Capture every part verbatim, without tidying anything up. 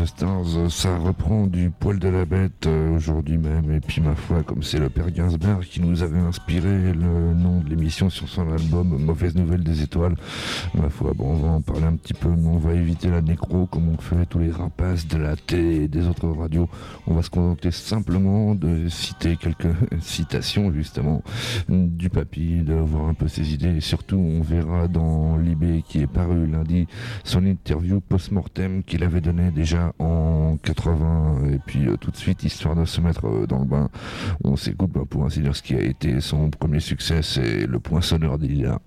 Stars, ça reprend du poil de la bête euh, aujourd'hui même. Et puis ma foi, comme c'est le père Gainsbourg qui nous avait inspiré le nom de l'émission sur son album Mauvaise Nouvelle des Étoiles, ma foi, bon, on va en parler un petit peu, mais on va éviter la nécro comme on fait tous les rapaces de la télé et des autres radios. On va se contenter simplement de citer quelques citations justement du papy, de voir un peu ses idées, et surtout on verra dans Libé qui est paru lundi son interview post-mortem qu'il avait donné déjà en quatre-vingts, et puis euh, tout de suite, histoire de se mettre euh, dans le bain, on s'écoute bah, pour ainsi dire ce qui a été son premier succès, c'est Le Poinçonneur des Lilas.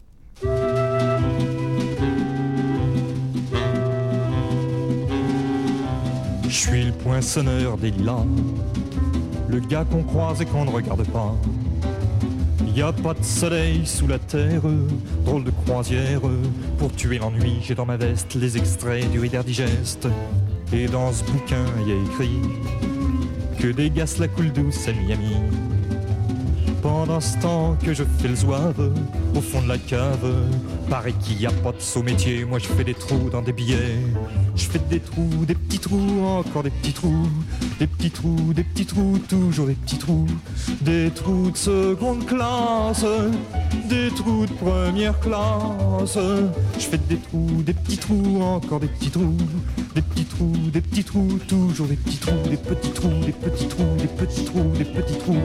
Je suis le poinçonneur des lilas, le gars qu'on croise et qu'on ne regarde pas. Y a pas de soleil sous la terre, drôle de croisière. Pour tuer l'ennui, j'ai dans ma veste les extraits du Reader Digest. Et dans ce bouquin, y a écrit que des gars la coule douce à Miami. Pendant ce temps que je fais le zouave au fond de la cave, paraît qu'il y a pas de saut métier, moi je fais des trous dans des billets. Je fais des trous, des petits trous, encore des petits trous, des petits trous, des petits trous, toujours des petits trous, des trous de seconde classe, des trous de première classe. Je fais des trous, des petits trous, encore des petits trous, des petits trous, des petits trous, toujours des petits trous, des petits trous, des petits trous, des petits trous, des petits trous.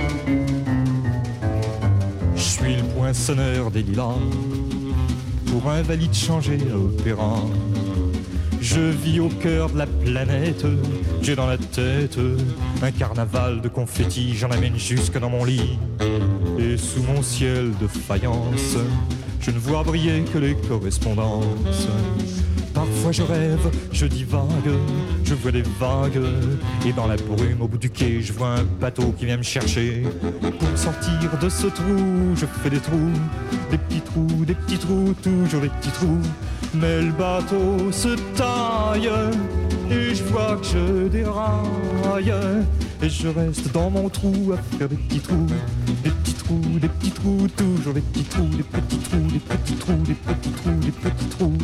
Je suis le poinçonneur des lilas, pour un valide changé à opéra. Je vis au cœur de la planète, j'ai dans la tête un carnaval de confettis, j'en amène jusque dans mon lit. Et sous mon ciel de faïence, je ne vois briller que les correspondances. Parfois je rêve, je divague, je vois des vagues, et dans la brume au bout du quai, je vois un bateau qui vient me chercher. Pour sortir de ce trou, je fais des trous, des petits trous, des petits trous, toujours des petits trous. Mais le bateau se taille, et je vois que je déraille, et je reste dans mon trou à faire des petits trous, des petits trous, des petits trous, toujours des petits trous, des petits trous, des petits trous, des petits trous, des petits trous.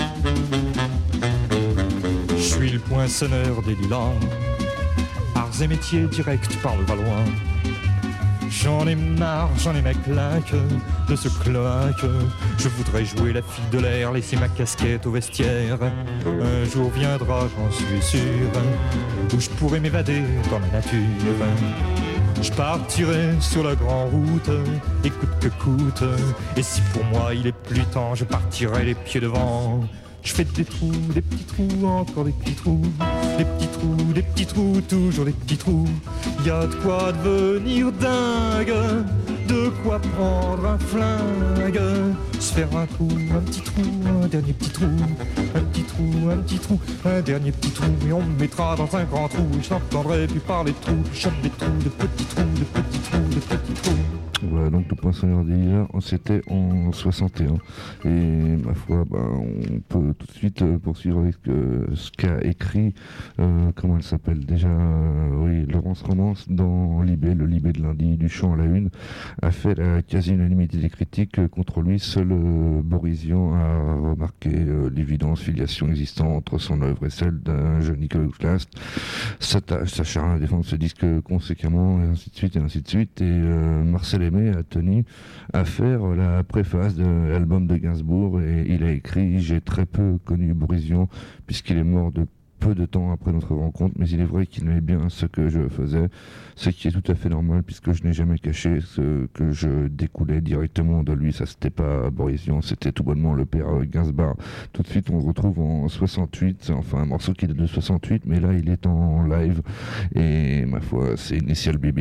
Je suis le poinçonneur des lilas, arts et métiers directs par le Valois. J'en ai marre, j'en ai ma claque de ce cloaque. Je voudrais jouer la fille de l'air, laisser ma casquette au vestiaire. Un jour viendra, j'en suis sûr, où je pourrai m'évader dans la nature. Je partirai sur la grande route, et coûte que coûte. Et si pour moi il est plus temps, je partirai les pieds devant. Je fais des trous, des petits trous, encore des petits trous, des petits trous, des petits trous, toujours des petits trous. Y a de quoi devenir dingue, de quoi prendre un flingue, se faire un trou, un petit trou, un dernier petit trou, un petit trou, un petit trou, un dernier petit trou, et on me mettra dans un grand trou, et je n'entendrai plus parler de trous, je chope des trous, de petits trous, de petits trous, de petits trous. Voilà, donc Le Poinçonneur des Lilas, c'était en soixante et un. Et ma foi, bah, on peut tout de suite euh, poursuivre avec euh, ce qu'a écrit, euh, comment elle s'appelle déjà, euh, oui, Laurence Romance dans Libé, le Libé de lundi, du Champ à la Une, a fait la quasi-unanimité des critiques euh, contre lui. Seul euh, Boris Vian a remarqué euh, l'évidente filiation existante entre son œuvre et celle d'un jeune Nicolas Clast. S'acharne à défendre ce disque conséquemment, et ainsi de suite, et ainsi de suite. Et euh, Marcel Aimé a tenu à faire la préface de l'album de Gainsbourg, et il a écrit « J'ai très peu connu Boris Vian puisqu'il est mort de peu de temps après notre rencontre, mais il est vrai qu'il aimait bien ce que je faisais, ce qui est tout à fait normal puisque je n'ai jamais caché ce que je découlais directement de lui. Ça, c'était pas Boris Vian, c'était tout bonnement le père Gainsbourg. » Tout de suite, on le retrouve en soixante-huit, enfin un morceau qui est de soixante-huit, mais là, il est en live, et ma foi, c'est Initial B B.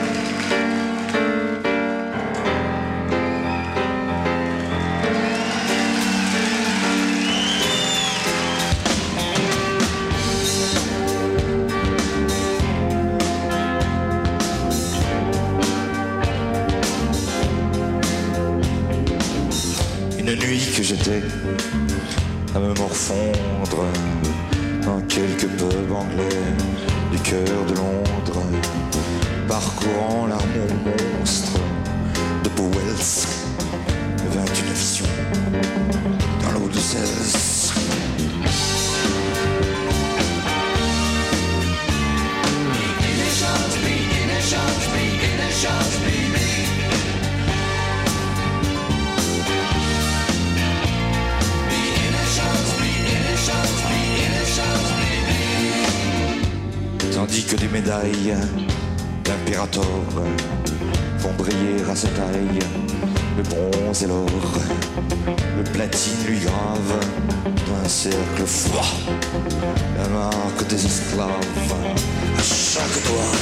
Que j'étais à me morfondre dans quelques pubs anglais du cœur de Londres, parcourant l'armon monstre de Powell's, vingt et une visions dans l'eau de seize. médailles d'impérator font briller à sa taille le bronze et l'or. Le platine lui grave dans un cercle froid la marque des esclaves à chaque doigt.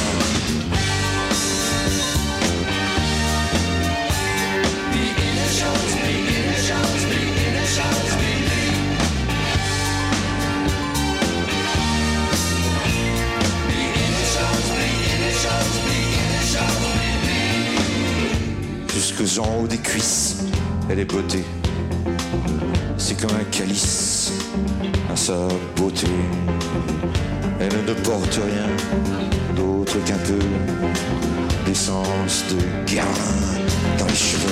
Jusque en haut des cuisses, elle est beauté. C'est comme un calice à sa beauté. Elle ne porte rien d'autre qu'un peu d'essence de gain dans les cheveux.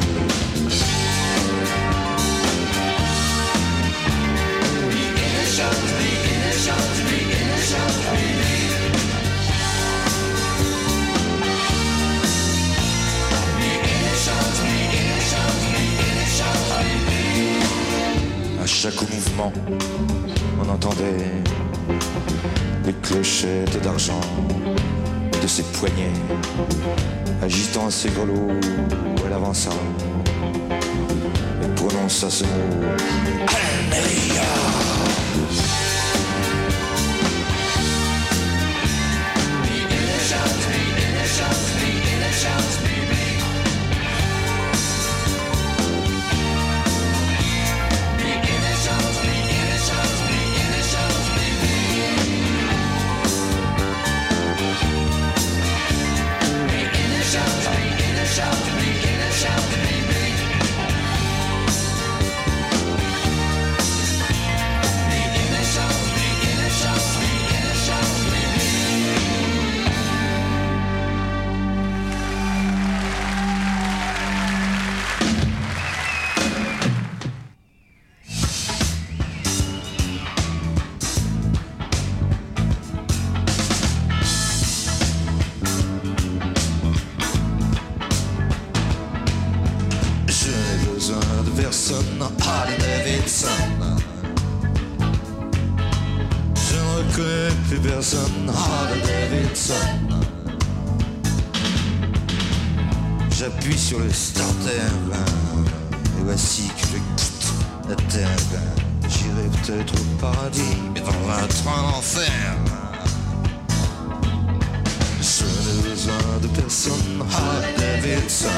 À chaque mouvement, on entendait les clochettes d'argent de ses poignets, agitant ses grelots, elle avança et prononça ce mot Almeria. J'appuie sur le starter, et voici que je quitte la terre. J'irai peut-être au paradis, mais dans un train d'enfer. Je n'ai besoin de personne, Harley Davidson.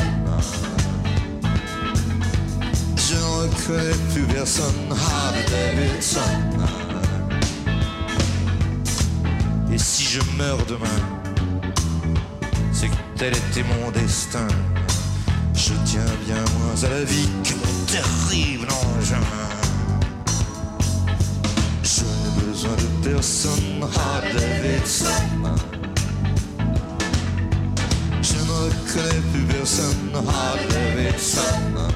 Je ne reconnais plus personne, Harley Davidson. Et si je meurs demain, c'est que tel était mon destin. Je tiens bien moins à la vie que mon terrible engin. Je n'ai besoin de personne, Harley Davidson. Je ne reconnais plus personne, Harley Davidson.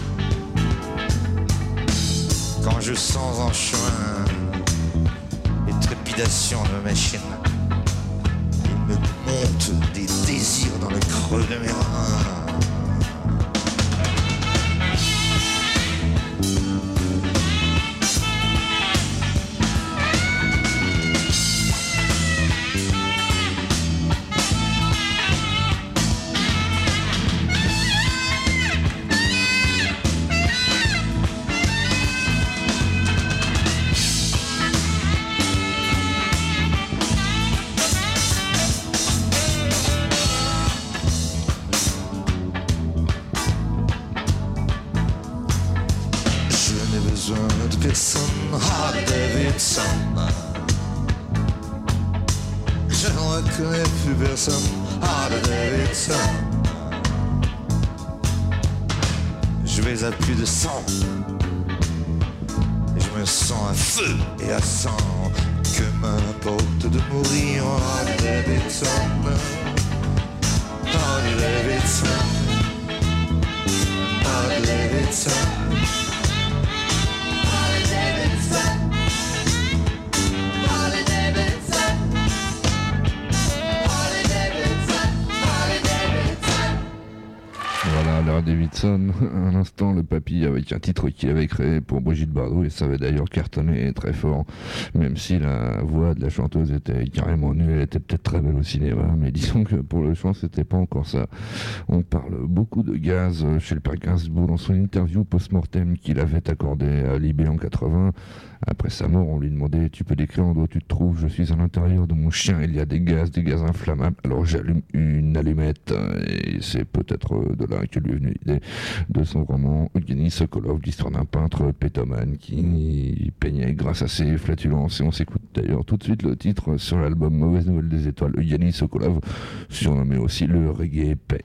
Quand je sens en chemin les trépidations de machine, il me monte des désirs dans le creux de mes reins. Je ne reconnais plus personne, Harley Davidson. Je vais à plus de cent et je me sens à feu et à sang. Que m'importe de mourir, Harley Davidson. Harley Davidson. Harley Davidson. Harley Davidson, un instant le papy avec un titre qu'il avait créé pour Brigitte Bardot et ça avait d'ailleurs cartonné très fort, même si la voix de la chanteuse était carrément nulle, elle était peut-être très belle au cinéma, mais disons que pour le chant c'était pas encore ça. On parle beaucoup de gaz chez le père Gainsbourg dans son interview post-mortem qu'il avait accordé à Libé en quatre-vingts. Après sa mort, on lui demandait « Tu peux décrire l'endroit où tu te trouves ? Je suis à l'intérieur de mon chien, il y a des gaz, des gaz inflammables. Alors j'allume une allumette. » Et c'est peut-être de là que lui est venue l'idée de son roman « Evgeny Sokolov », l'histoire d'un peintre pétomane qui peignait grâce à ses flatulences. Et on s'écoute d'ailleurs tout de suite le titre sur l'album « Mauvaise nouvelle des étoiles », Evgeny Sokolov, surnommé aussi le reggae paix.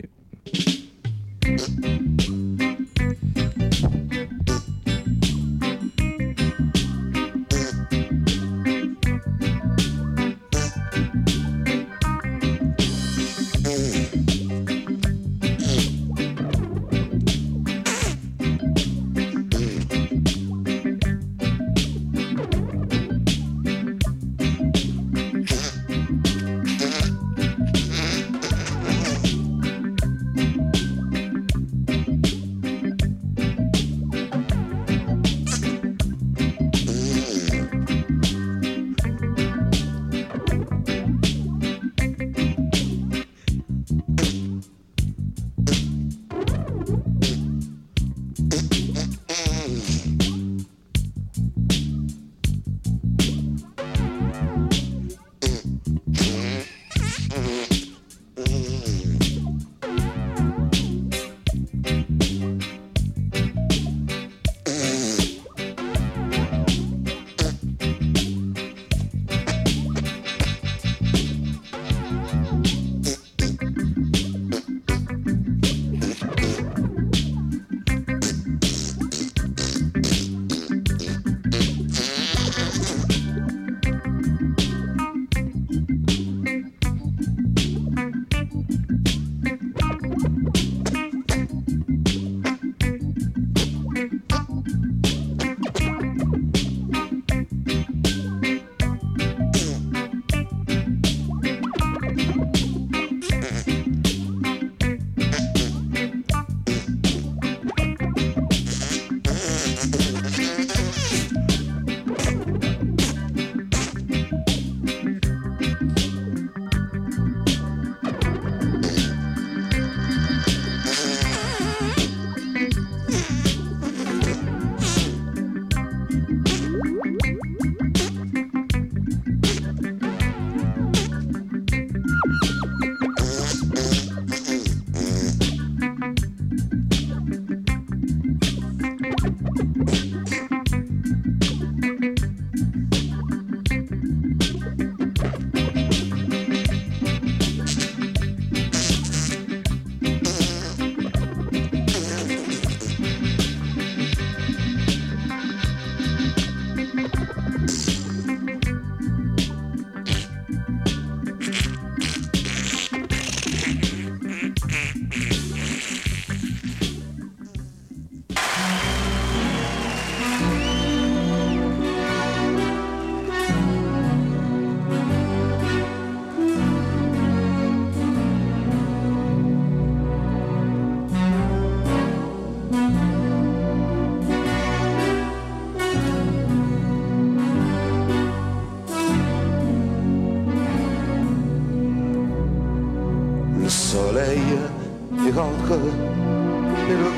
Et le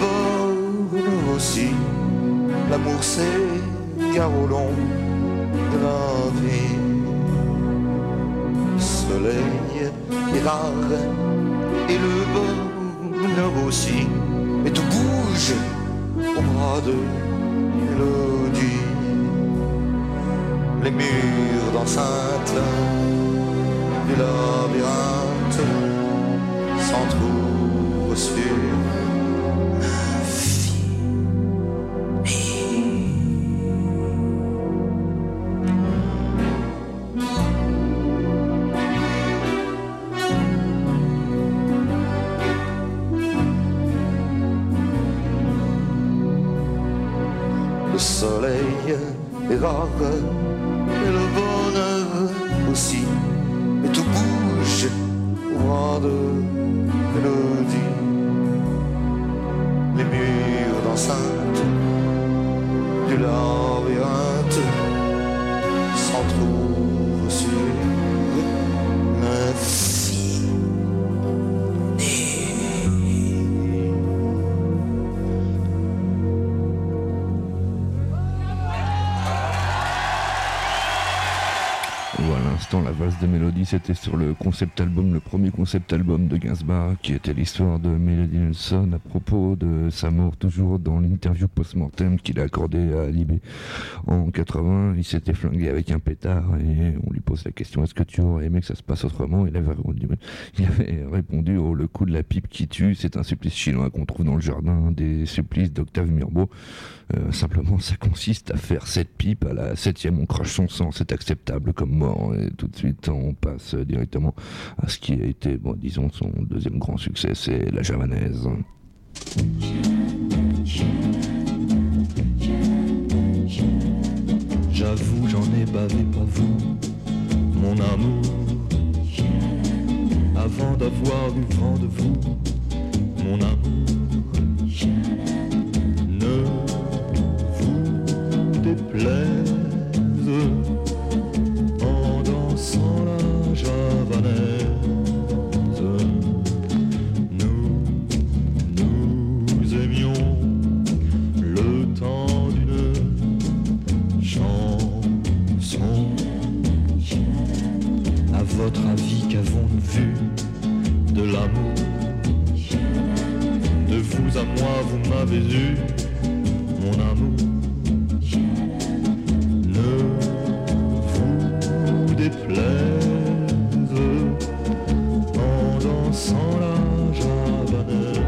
bonheur aussi, l'amour s'égare au long de la vie. Le soleil est rare et le bonheur aussi, et tout bouge au bras de mélodie. Les murs d'enceinte du labyrinthe s'entrouvent sur le soleil est rare et le bonheur aussi, et tout bouge au bras de mélodie. base de mélodie, c'était sur le concept album, le premier concept album de Gainsbourg, qui était l'histoire de Melody Nelson à propos de sa mort, toujours dans l'interview post-mortem qu'il a accordée à Libé en quatre-vingts. Il s'était flingué avec un pétard et on lui pose la question: est-ce que tu aurais aimé que ça se passe autrement? Il avait répondu, il avait répondu oh, le coup de la pipe qui tue, c'est un supplice chinois qu'on trouve dans le jardin des supplices d'Octave Mirbeau. Euh, simplement, ça consiste à faire sept pipes, à la septième on crache son sang, c'est acceptable comme mort, et tout de suite on passe directement à ce qui a été, bon, disons, son deuxième grand succès, c'est la javanaise. J'avoue, j'en ai bavé pas vous, mon amour, avant d'avoir eu vent de vous, mon amour. Ne vous déplaise en dansant la javanaise. Nous, nous aimions le temps d'une chanson. À votre avis, qu'avons-nous vu de l'amour? De vous à moi, vous m'avez eu, mon amour. Ne vous déplaise en dansant la javanaise.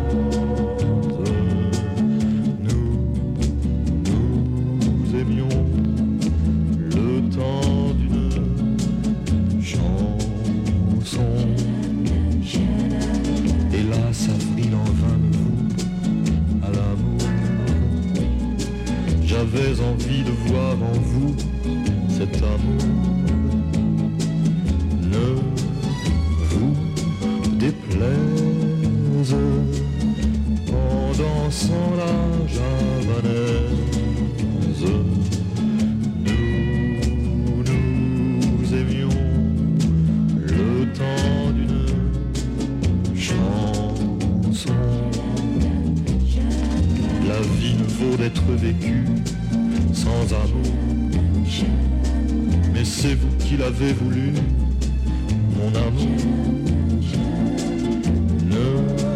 Nous, nous aimions le temps d'une chanson. Hélas, avril en vain me voue à l'amour. J'avais envie de voir en vous cet amour. Ne vous déplaise en dansant la javanaise. Nous, nous aimions le temps d'une chanson. La vie ne vaut d'être vécue sans amour. Mais c'est vous qui l'avez voulu, mon amour. Ne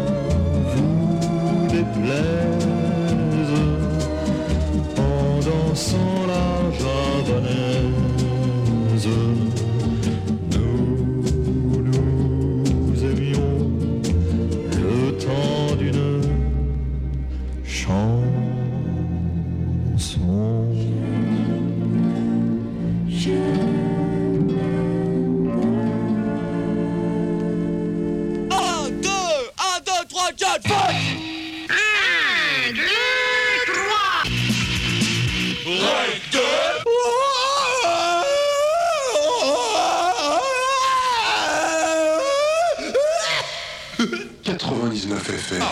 vous déplaise en dansant la javanaise. Nous, nous aimions le temps d'une chanson. quatre-vingt-dix-neuf F M.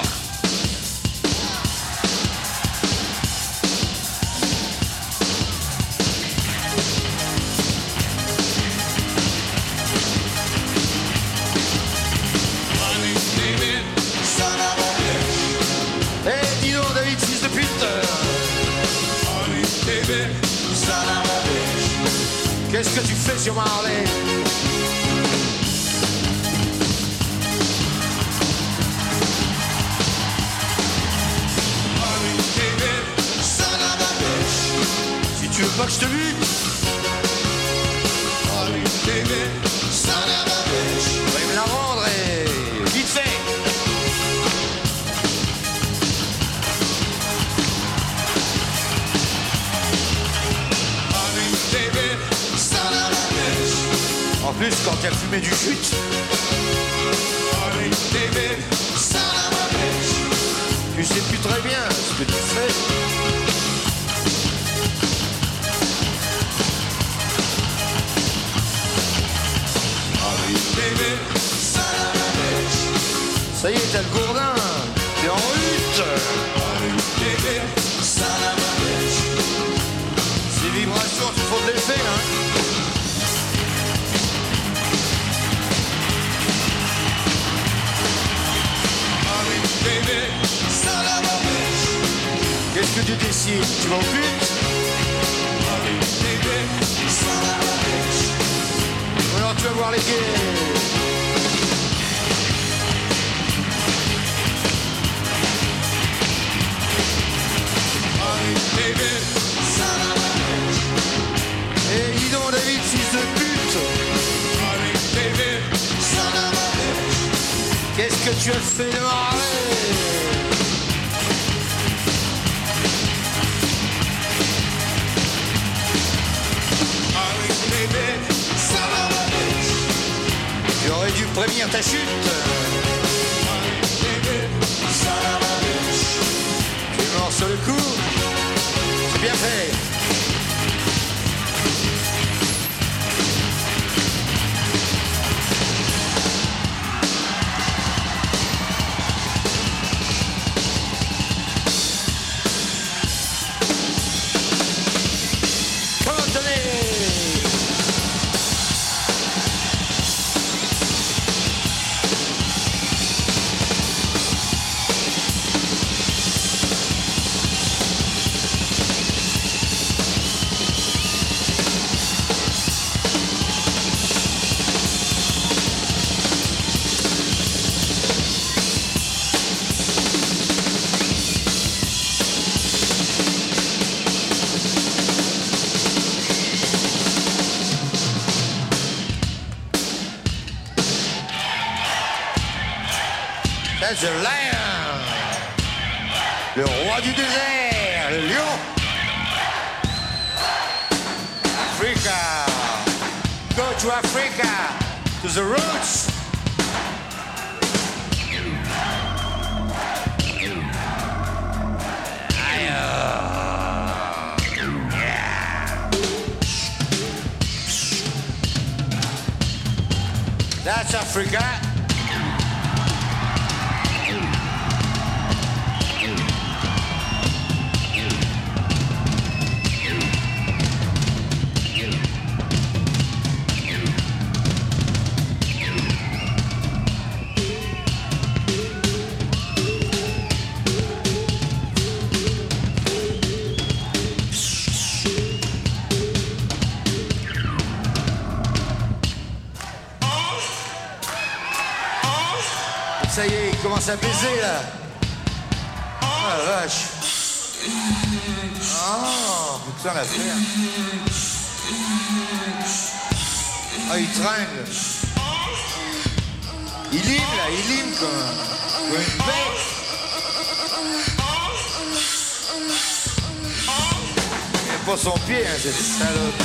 Qu'est-ce que tu fais sur Marley? Si tu veux pas que je te bute, va me la rendre et vite fait. En plus, quand il y a fumé du chute, tu sais plus très bien ce que tu fais. Ça y est, t'as le gourdin, t'es en lutte. Ces vibrations, tu faut de l'effet, hein. Qu'est-ce que tu décides? Tu vas au but? Alors tu tu vas voir les pieds. Et dis donc David, fils de pute, qu'est-ce que tu as fait de marrer? Tu aurais dû prévenir ta chute. Tu es mort sur le coup. C'est bien fait. That's the lion, le roi du désert, le lion. Africa, go to Africa, to the roots. Yeah. That's Africa. Ça y est, il commence à baiser là. Oh la vache. Oh, putain l'affaire. Ah, il tringle. Il lime là, il lime comme, comme une bête. Il n'a pas son pied, hein, cette salope.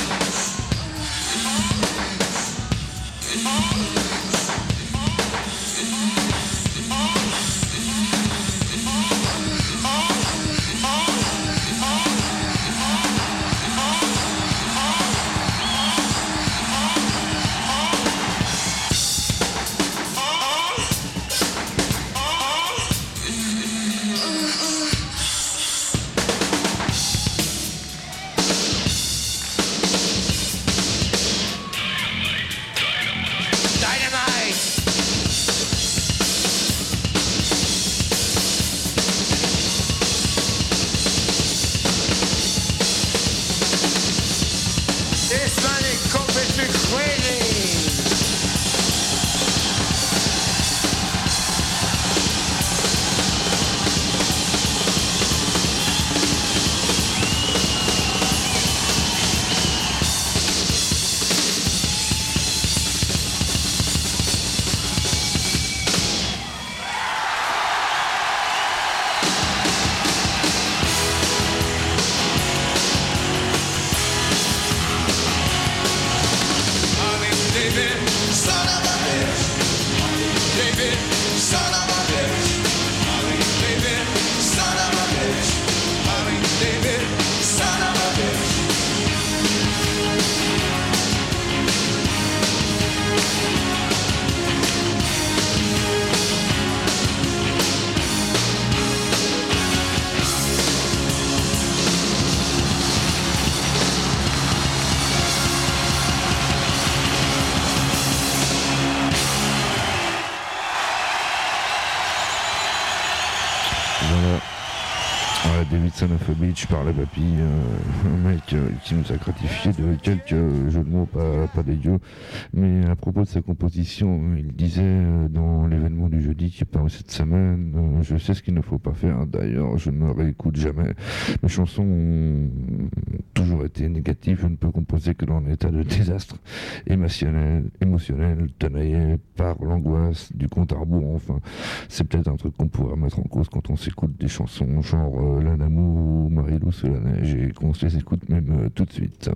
David Son of a Beach par la papille, euh, un mec euh, qui nous a gratifié de quelques jeux de mots pas, pas dégueux. Mais à propos de sa composition, il disait euh, dans l'événement du jeudi qui est paru cette semaine, euh, je sais ce qu'il ne faut pas faire, d'ailleurs je ne me réécoute jamais. Mes chansons ont toujours été négatives, je ne peux composer que dans un état de désastre émotionnel, émotionnel tenaillé par l'angoisse du compte à rebours. Enfin, c'est peut-être un truc qu'on pourrait mettre en cause quand on s'écoute des chansons genre euh, L'Anamou ou Marie-Lou sous la neige et qu'on se les écoute même euh, tout de suite.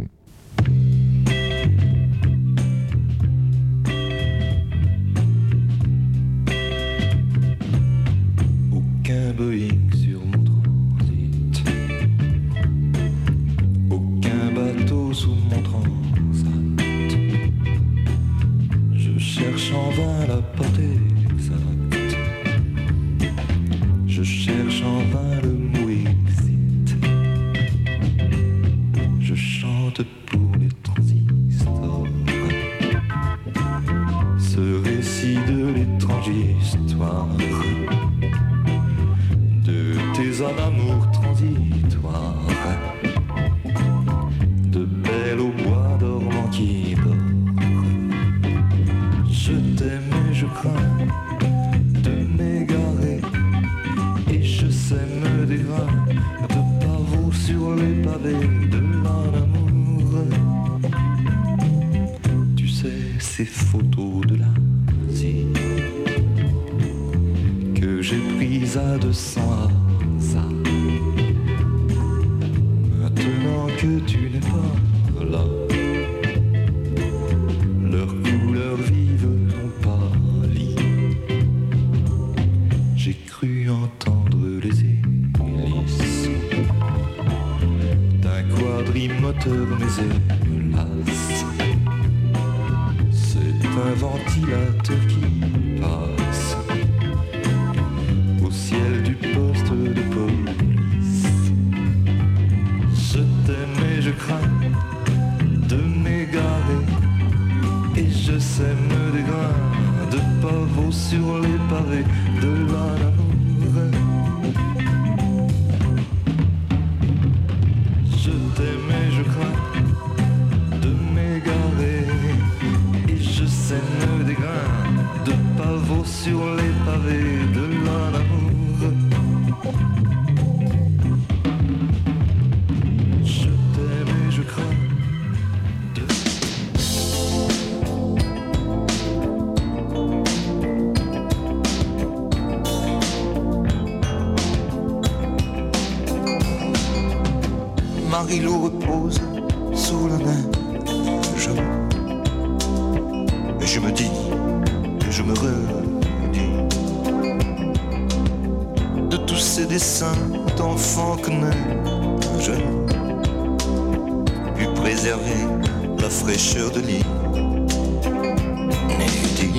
Aucun Boeing sur mon transit, aucun bateau sous mon transat. Je cherche en vain la portée exacte, je cherche en vain le mot exit. Je chante pour les transistors ce récit de l'étrange histoire de tes amours transitoires, de belles au bois dormant qui dort. Je t'aime et je crains de m'égarer, et je sème des grains de pavots sur les pavés de l'amour. Tu sais, ces photos de l'Asie que j'ai prises à deux cents hasards. Maintenant que tu n'es pas là, leurs couleurs vives ont pâli. J'ai cru entendre les hélices d'un quadrimoteur, mais hélas, c'est un ventilateur qui passe au ciel du poste de police. Je t'aime et je crains de m'égarer, et je sème des grains de pavots sur les pavés de l'amour. Je t'aime et je crains de m'égarer, et je sème des grains de pavots sur les pavés de l'amour. Je t'aime et je crains de... Marie-Lou repose sous la neige, et je me dis, et je me redis, de tous ces dessins d'enfants que n'ai-je pu préserver la fraîcheur de lit. Nudie.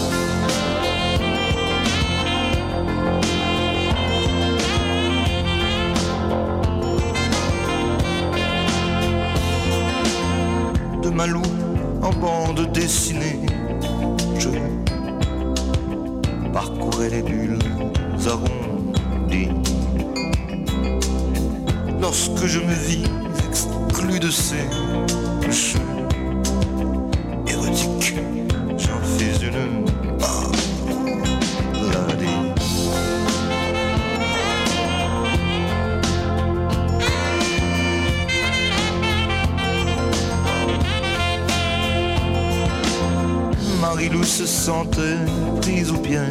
De Malou en bande dessinée, je parcourais les bulles arrondies. Lorsque je me vis exclu de ces jeux érotiques, j'en fais une maladie. Marie-Lou se sentait prise au piège,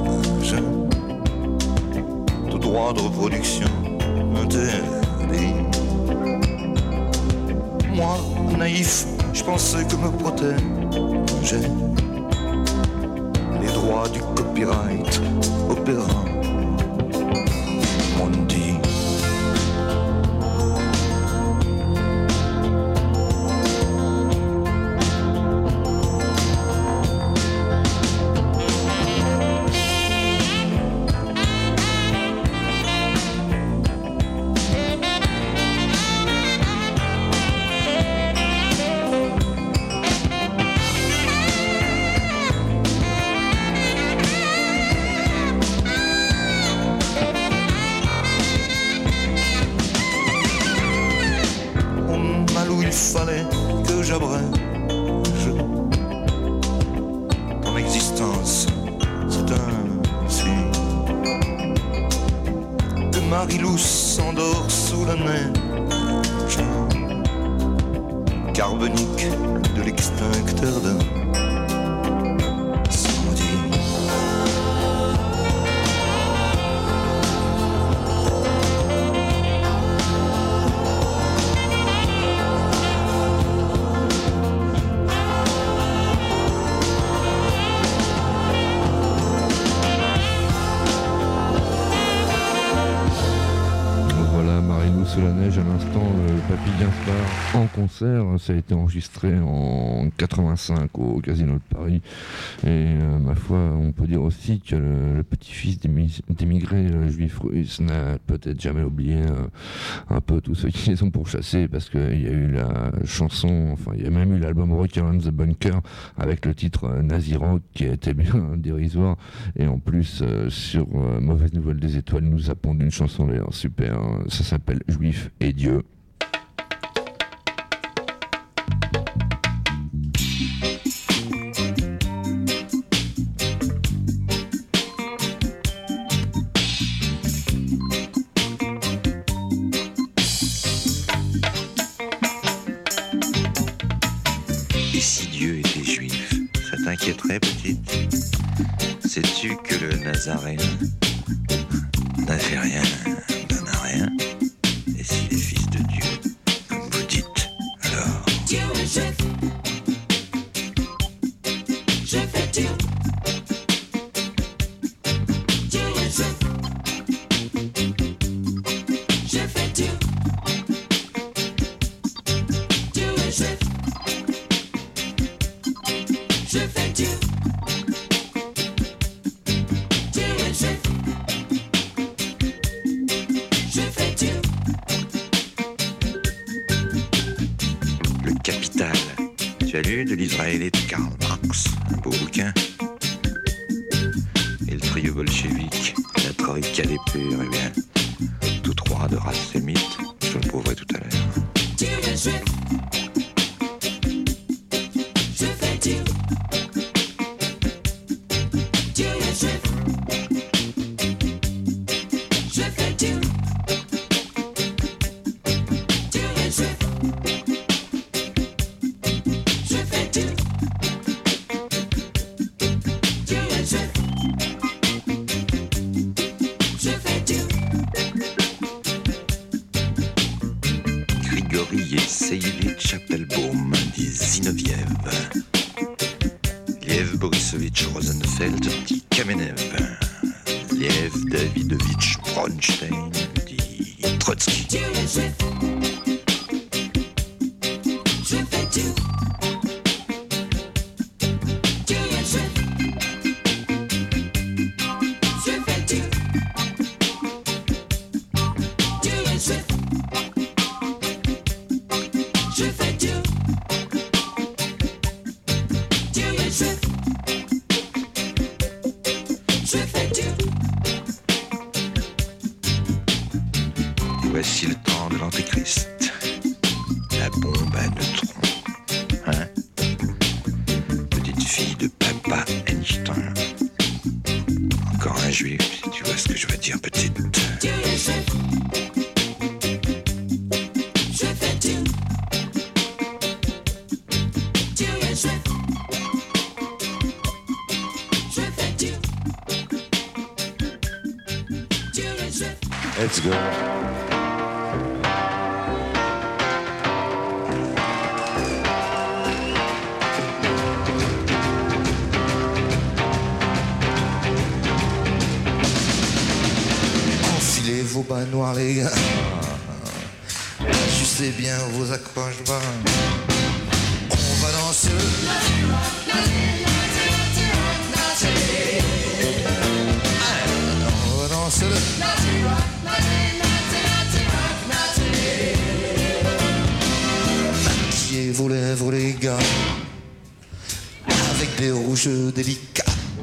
de droit de reproduction interdit. Moi, naïf, je pensais que me protégeaient les droits du copyright opéra Mondi. fallait que j'abrège ton existence. C'est ainsi que Marilou s'endort sous la neige carbonique de l'extincteur d'un sous la neige à l'instant, le Papy Gaspard en concert, ça a été enregistré en quatre-vingt-cinq au Casino de Paris et euh, ma foi on peut dire aussi que le, le petit-fils d'émigrés euh, juifs russes n'a peut-être jamais oublié euh, un peu tous ceux qui les ont pourchassés parce qu'il y a eu la chanson, enfin il y a même eu l'album Rock Around the Bunker avec le titre euh, Nazi Rock qui a été bien dérisoire et en plus euh, sur euh, Mauvaise Nouvelle des Étoiles nous zappons d'une chanson d'ailleurs super, hein, ça s'appelle Juif et Dieu. Et si Dieu était juif, ça t'inquiéterait, petite? Sais-tu que le Nazaréen n'a fait rien, n'en a rien? Et s'il est fils de Dieu, comme vous dites, alors Dieu est juif. Je fais Dieu. Dieu est juif. Je fais Dieu. Dieu est juif. Je fais Dieu. Dieu est juif. Je fais Dieu. le Capital. Tu as lu de l'Israélite de Karl Marx, un beau bouquin. Et le trio bolchevique, la troïka des purs, eh bien, tous trois de race sémite, je le prouverai tout à l'heure. Dieu est juif. Je fais Dieu. Dieu est juif. Je fais Dieu. Dieu est juif. Je fais Dieu. Dieu est juif. Je fais Dieu. Grigori Yevseïevitch Appelbaum dit Zinoviev. Liev Borisovitch Rosenfeld dit Kamenev. Liev Davidovitch Bronstein dit Trotsky. Dieu est juif. Je fais Dieu. Dieu est juif. Je fais Dieu. Dieu est juif. Je fais Dieu. Dieu est juif. Je fais Dieu. Et voici le temps de l'Antéchrist. La bombe à neutrons. Hein? Petite fille de papa Einstein. Encore un juif, si tu vois ce que je veux dire, petite. Dieu est juif. Je fais Dieu. Dieu est juif. Je fais Dieu. Dieu est juif. Let's go. Enfilez vos bas noirs les gars, ajustez bien vos accroches bas. On va danser le on va danser le maquillez vos lèvres les gars, avec des rouges délicats.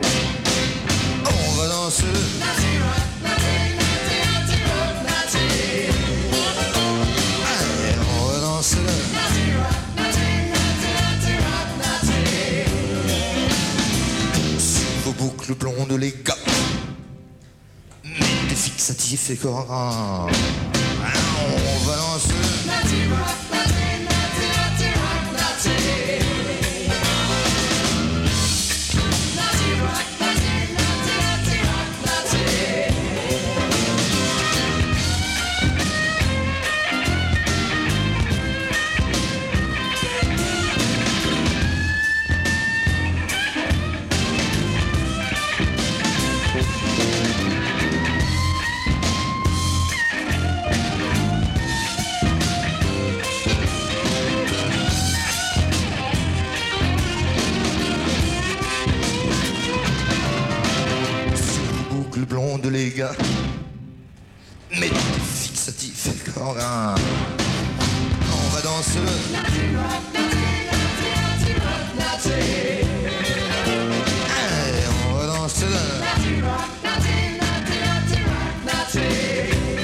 On va danser le on va danser le fixatif et cohérent. On balance le Naughty rock, naughty, naughty, naughty rock, naughty. Naughty rock, naughty, naughty, naughty rock, naughty. boucle blonde les gars. Mais fixatif et corin. On va danser le Naughty rock, naughty, naughty, naughty rock, naughty. Allez, on va danser le Naughty rock, naughty, naughty, naughty rock, naughty.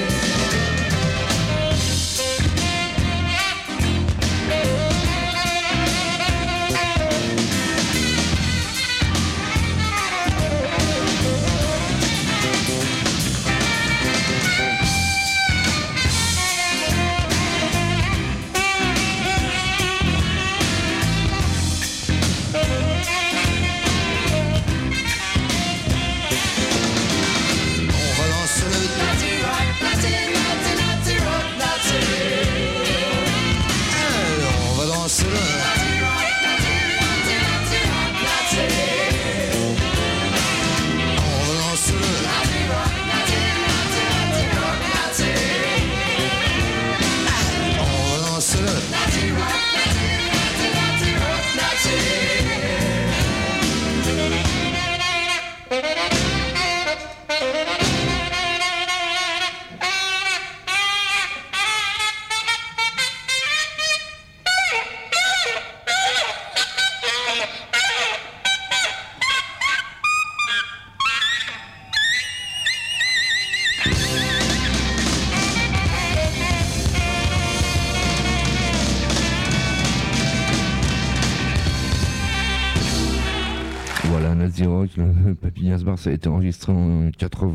Nazi Rock, le Papillas Bar, ça a été enregistré en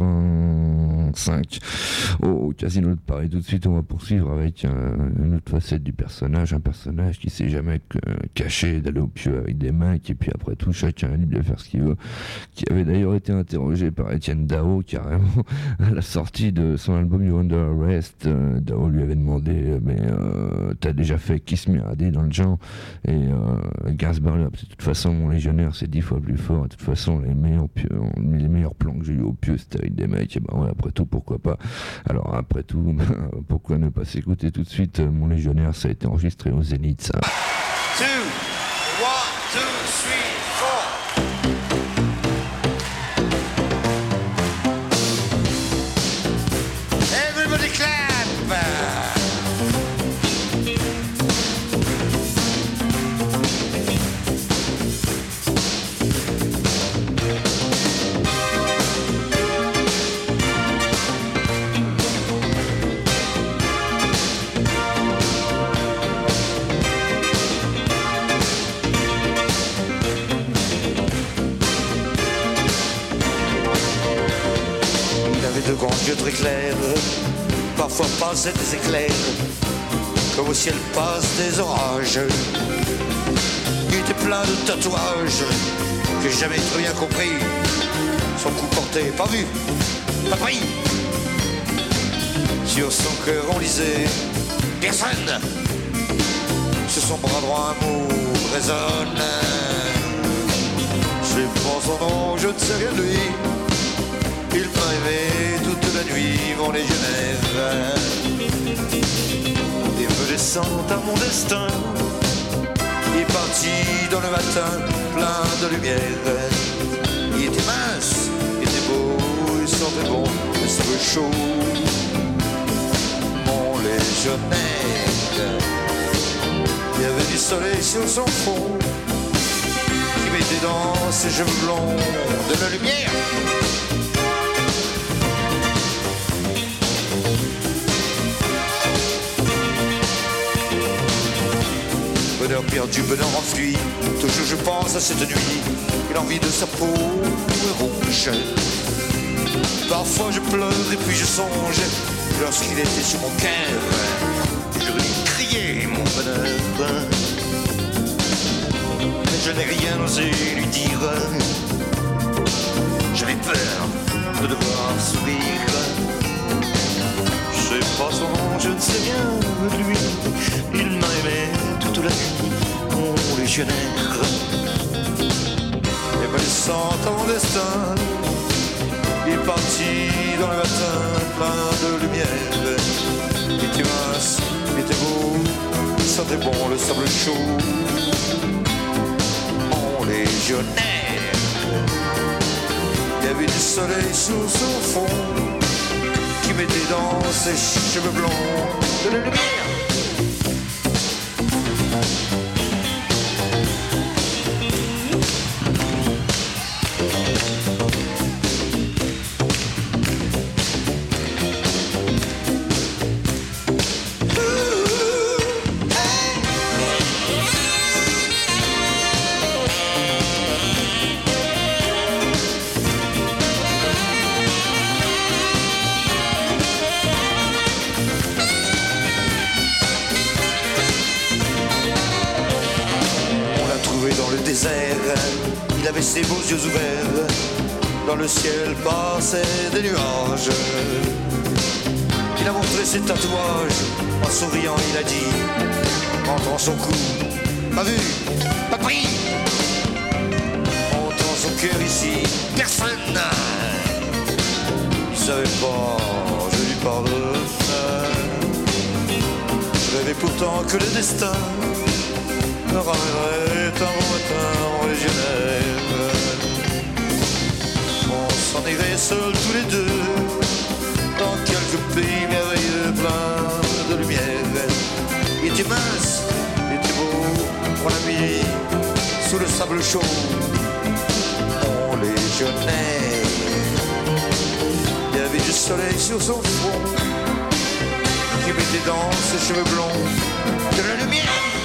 quatre-vingt-cinq au Casino de Paris. Tout de suite, on va poursuivre avec un, une autre facette du personnage, un personnage qui s'est jamais caché d'aller au pieu avec des mecs, et puis après tout, chacun est libre de faire ce qu'il veut, qui avait d'ailleurs été interrogé par Étienne Dao, carrément, à la sortie de son album You Under Arrest. Euh, Dao lui avait demandé, mais euh, t'as déjà fait Kiss Me Hardy dans le genre, et euh, Gainsbourg, de toute façon, mon légionnaire, c'est dix fois plus fort. De toute façon, les meilleurs, pieux, les meilleurs plans que j'ai eu au pieu, c'était avec des mecs. Et ben ouais, après tout, pourquoi pas. Alors après tout, ben, pourquoi ne pas s'écouter tout de suite Mon légionnaire, ça a été enregistré au Zénith, ça. two, one, two, three, four. Everybody clap. De grands yeux très clairs, parfois passaient des éclairs, comme au ciel passent des orages. Il était plein de tatouages, que j'ai jamais très bien compris. Son cou porté, pas vu, pas pris. Sur son cœur on lisait personne. Sur son bras droit un mot résonne. Je prends son nom, je ne sais rien de lui. Il m'a aimé toute la nuit, mon légionnaire. Des feux descendent à mon destin. Il est parti dans le matin, plein de lumière. Il était mince, il était beau, il sentait bon, il savait chaud. Mon légionnaire. Il y avait du soleil sur son front, qui mettait dans ses cheveux blonds de la lumière. Bonheur perdu, bonheur enfui, toujours je pense à cette nuit. Il a envie de sa peau rouge. Parfois je pleure et puis je songe lorsqu'il était sur mon cœur. Je lui criais mon bonheur, mais je n'ai rien osé lui dire. J'avais peur de devoir sourire. Je sais pas son nom, je ne sais rien de lui. Il m'a aimé toute la nuit, mon légionnaire. Et connaissant ton destin, il est parti dans le matin plein de lumière. Il était mince, il était beau, il sentait bon le sable chaud. Mon légionnaire, il y avait du soleil sous son fond qui mettait dans ses cheveux blonds de la lumière. Il avait ses beaux yeux ouverts, dans le ciel passaient des nuages. Il a montré ses tatouages, en souriant il a dit, montrant son cou, pas vu, pas pris. Montrant son cœur ici, personne. Il savait pas, je lui pardonne. Je rêvais pourtant que le destin me ramènerait un bon matin en légionnaire. On s'en irait seuls tous les deux, dans quelques pays merveilleux pleins de lumière. Il était mince, il était beau, on l'a mis sous le sable chaud. Mon légionnaire, il y avait du soleil sur son front, qui mettait dans ses cheveux blonds de la lumière.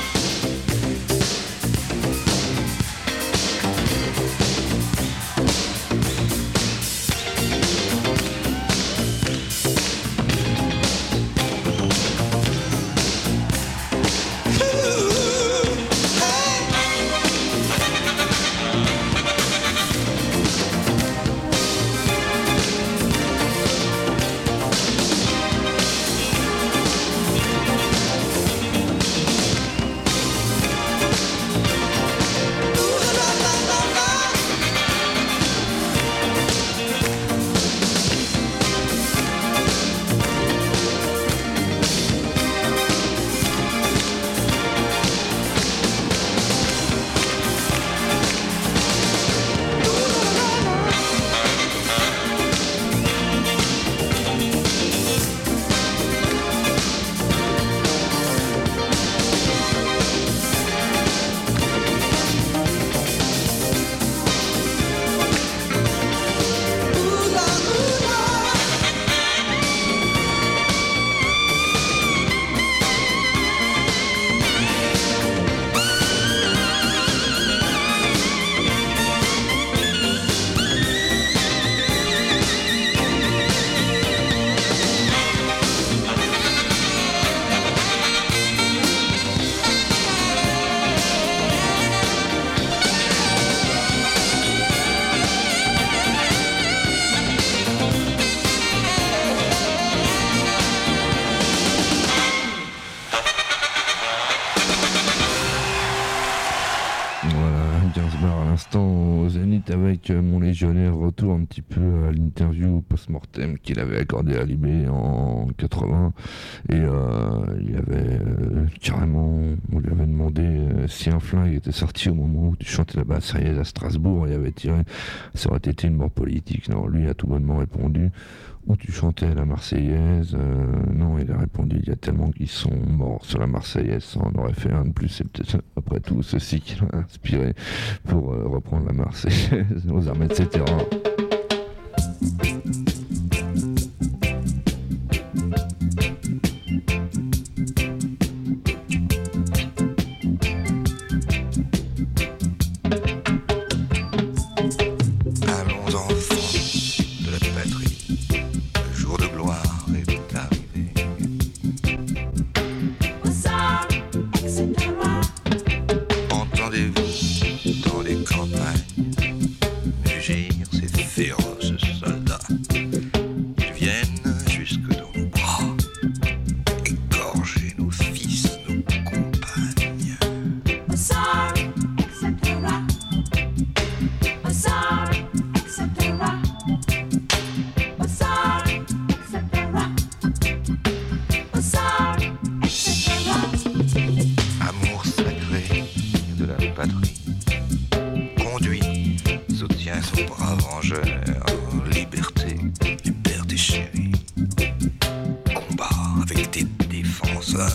Avec mon légionnaire, retour un petit peu à l'interview post-mortem qu'il avait accordé à Libé en quatre-vingts, et euh, il avait euh, carrément, on lui avait demandé euh, si un flingue était sorti au moment où tu chantais la Marseillaise à Strasbourg, il avait tiré, ça aurait été une mort politique. Non, lui a tout bonnement répondu, où tu chantais la Marseillaise, euh, non, il a répondu, il y a tellement qu'ils sont morts sur la Marseillaise, ça en aurait fait un de plus, c'est peut-être après tout ceci qui l'a inspiré pour euh, reprendre la Marseillaise aux armées, et cetera. Allons enfants de la patrie. tes défenseurs.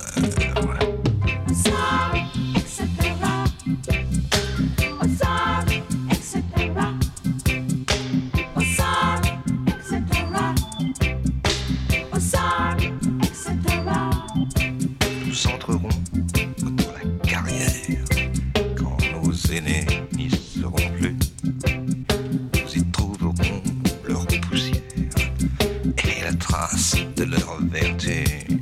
Nous entrerons dans la carrière quand nos aînés n'y seront plus. Nous y trouverons leur poussière et la trace de leur vertu.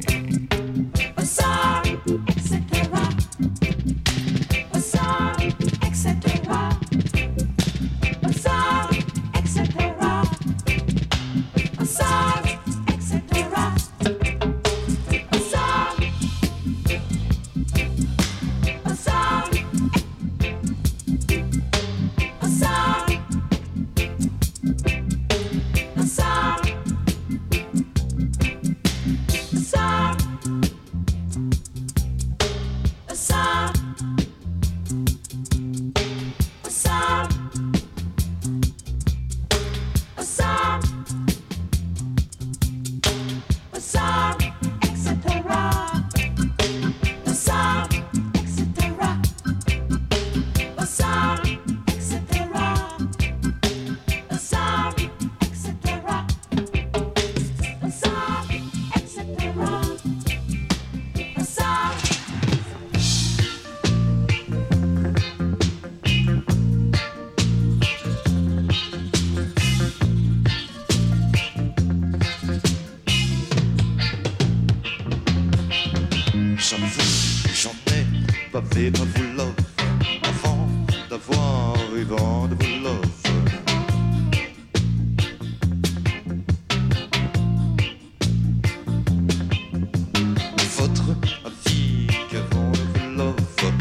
Bavé par vos love, enfant d'avoir eu vent de vos love. Votre avis qu'avant de vos love,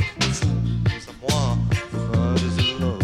vous à moi, vous m'avez love.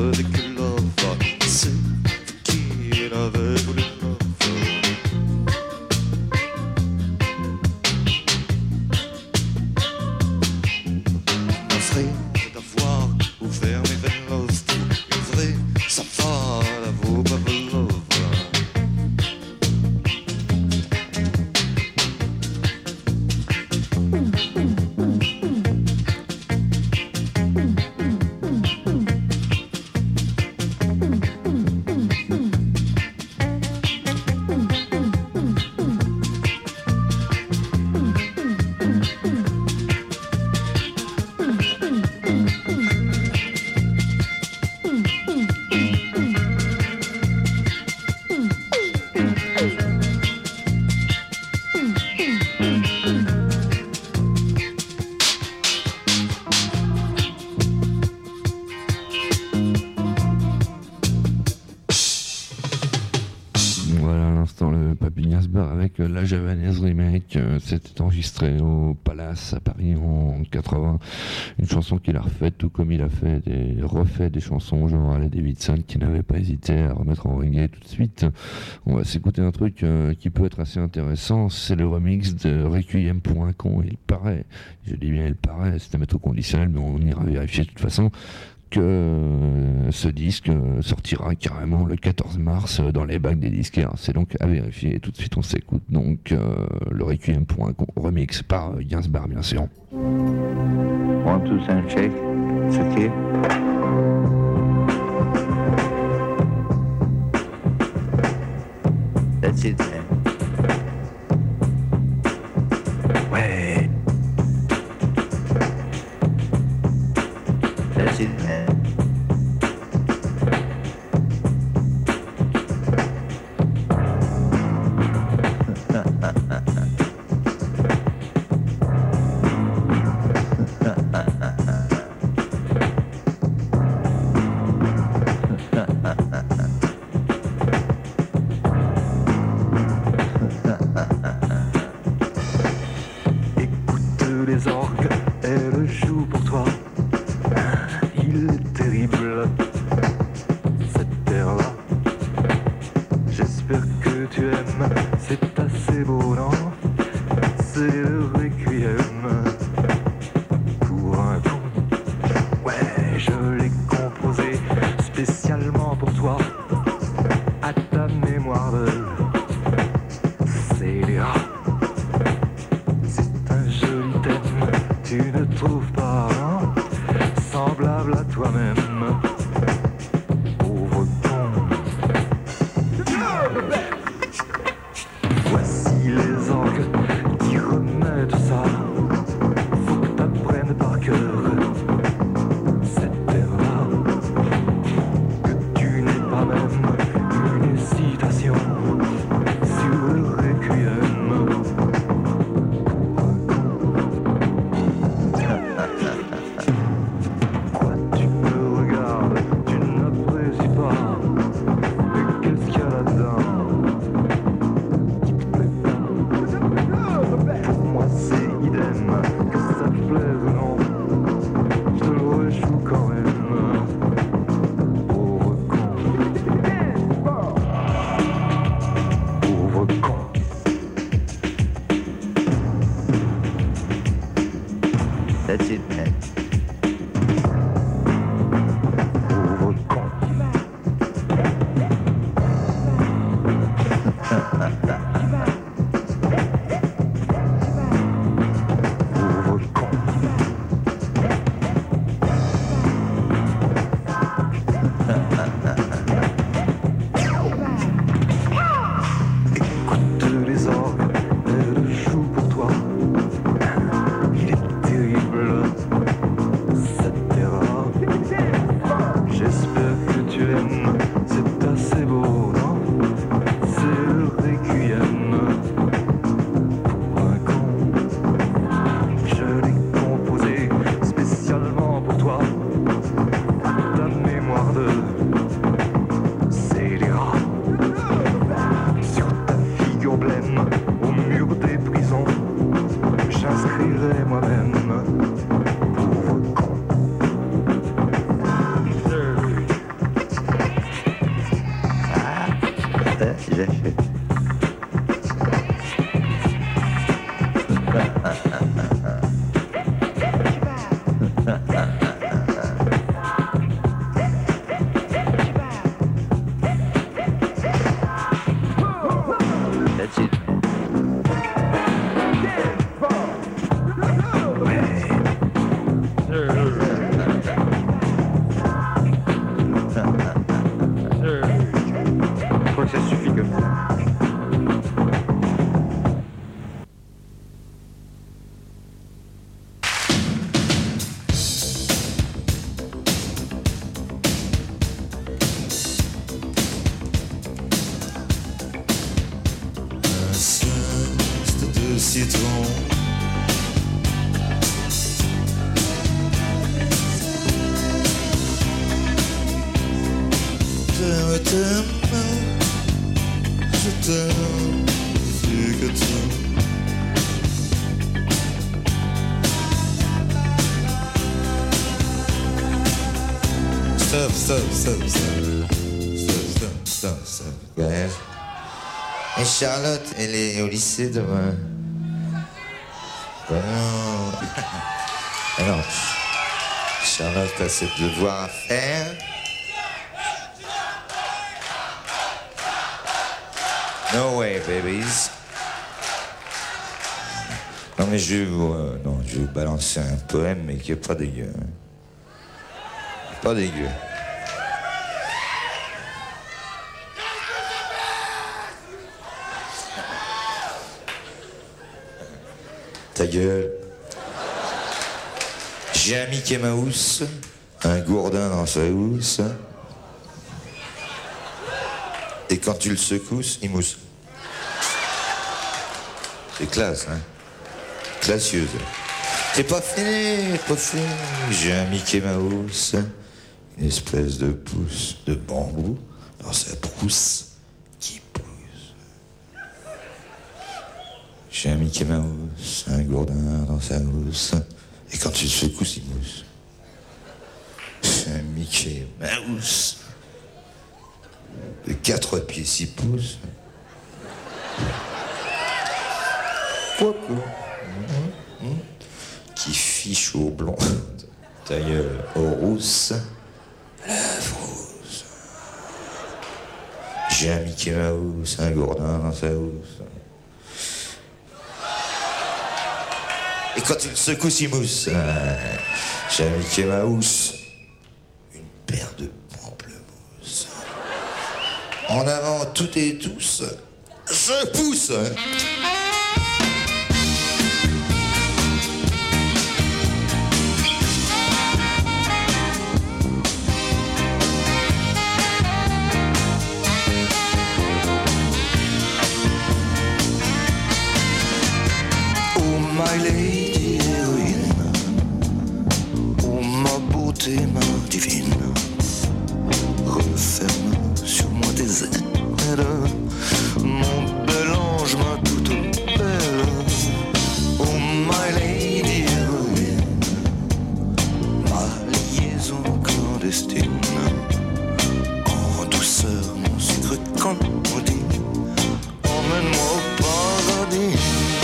avec love, c'est qui avait voulu love. l'instant le Papy Gainsbourg avec euh, la Javanaise Remake. Euh, C'était enregistré au Palace à Paris en quatre-vingts. Une chanson qu'il a refaite, tout comme il a fait des, refait des chansons genre Harley Davidson, qui n'avait pas hésité à remettre en reggae tout de suite. On va s'écouter un truc euh, qui peut être assez intéressant. C'est le remix de Requiem pour un con. Il paraît, je dis bien il paraît, c'est à mettre au conditionnel, mais on ira vérifier de toute façon, que euh, ce disque euh, sortira carrément le quatorze mars euh, dans les bacs des disquaires. C'est donc à vérifier. Et tout de suite on s'écoute donc euh, le Requiem pour un con remix par euh, Gainsbourg bien sûr. One, two, sound check. It's okay. That's it, man. Ouais. That's it, man. Les orgues, elle joue pour toi. Il est terrible, cette terre-là. J'espère que tu aimes, c'est assez beau, non? C'est le requiem pour un con. Ouais, je l'ai composé spécialement pour toi, à ta mémoire de scélérat. Tu ne trouves pas, hein, semblable à toi-même, pauvre con. Voici les orgues qui remettent ça. Faut que t'apprennes par cœur cette terre-là, que tu n'es pas même une hésitation sur le requiem. That's it, man. Pauvre con. Pauvre con. Écoute les orgues, elles jouent pour toi. Il est terrible, cette terre-là. J'espère que tu aimes, c'est assez beau, non? C'est le requiem pour un con. Je l'ai composé spécialement pour toi, à ta mémoire de scélérat. Sur ta figure blême, au mur des prisons, j'inscrirai moi-même pauvre con. Ah, j'ai fait. That's it. Je crois que ça suffit comme ça. Un zeste de citron, ferme tes mains, je terre, plus que tout. Stop, stop, stop, stop. Stop, stop, stop, stop. Ouais. Et Charlotte, elle est au lycée demain. Ben non. Alors, Charlotte a ses devoirs à faire. No way, babies. Non mais je vais vous, euh, non, je vais vous balancer un poème, mais qui est pas dégueu. Hein. Pas dégueu. Ta gueule. J'ai un Mickey Mouse, un gourdin dans sa housse. Et quand tu le secousses, il mousse. C'est classe, hein. Classieuse. C'est pas fini, pas fini. J'ai un Mickey Mouse, une espèce de pouce de bambou dans sa brousse qui pousse. J'ai un Mickey Mouse, un gourdin dans sa housse. Et quand tu le secousses, il mousse. J'ai un Mickey Mouse de quatre pieds six pouces. Quoi quoi mmh, mmh. Qui fiche au blond, ta gueule aux rousses, lèvres rousse. J'ai un Mickey Mouse, un gourdin dans sa housse. Et quand tu le secoues, il mousse. J'ai un Mickey Mouse, une paire de pamplemousses. En avant, toutes et tous, je pousse. Oh my lady héroïne, oh ma beauté, ma divine, referme sur moi tes ailes, mon bel ange, ma toute belle. Oh my lady héroïne, ma liaison clandestine, en douceur mon sucre candide, emmène-moi au paradis.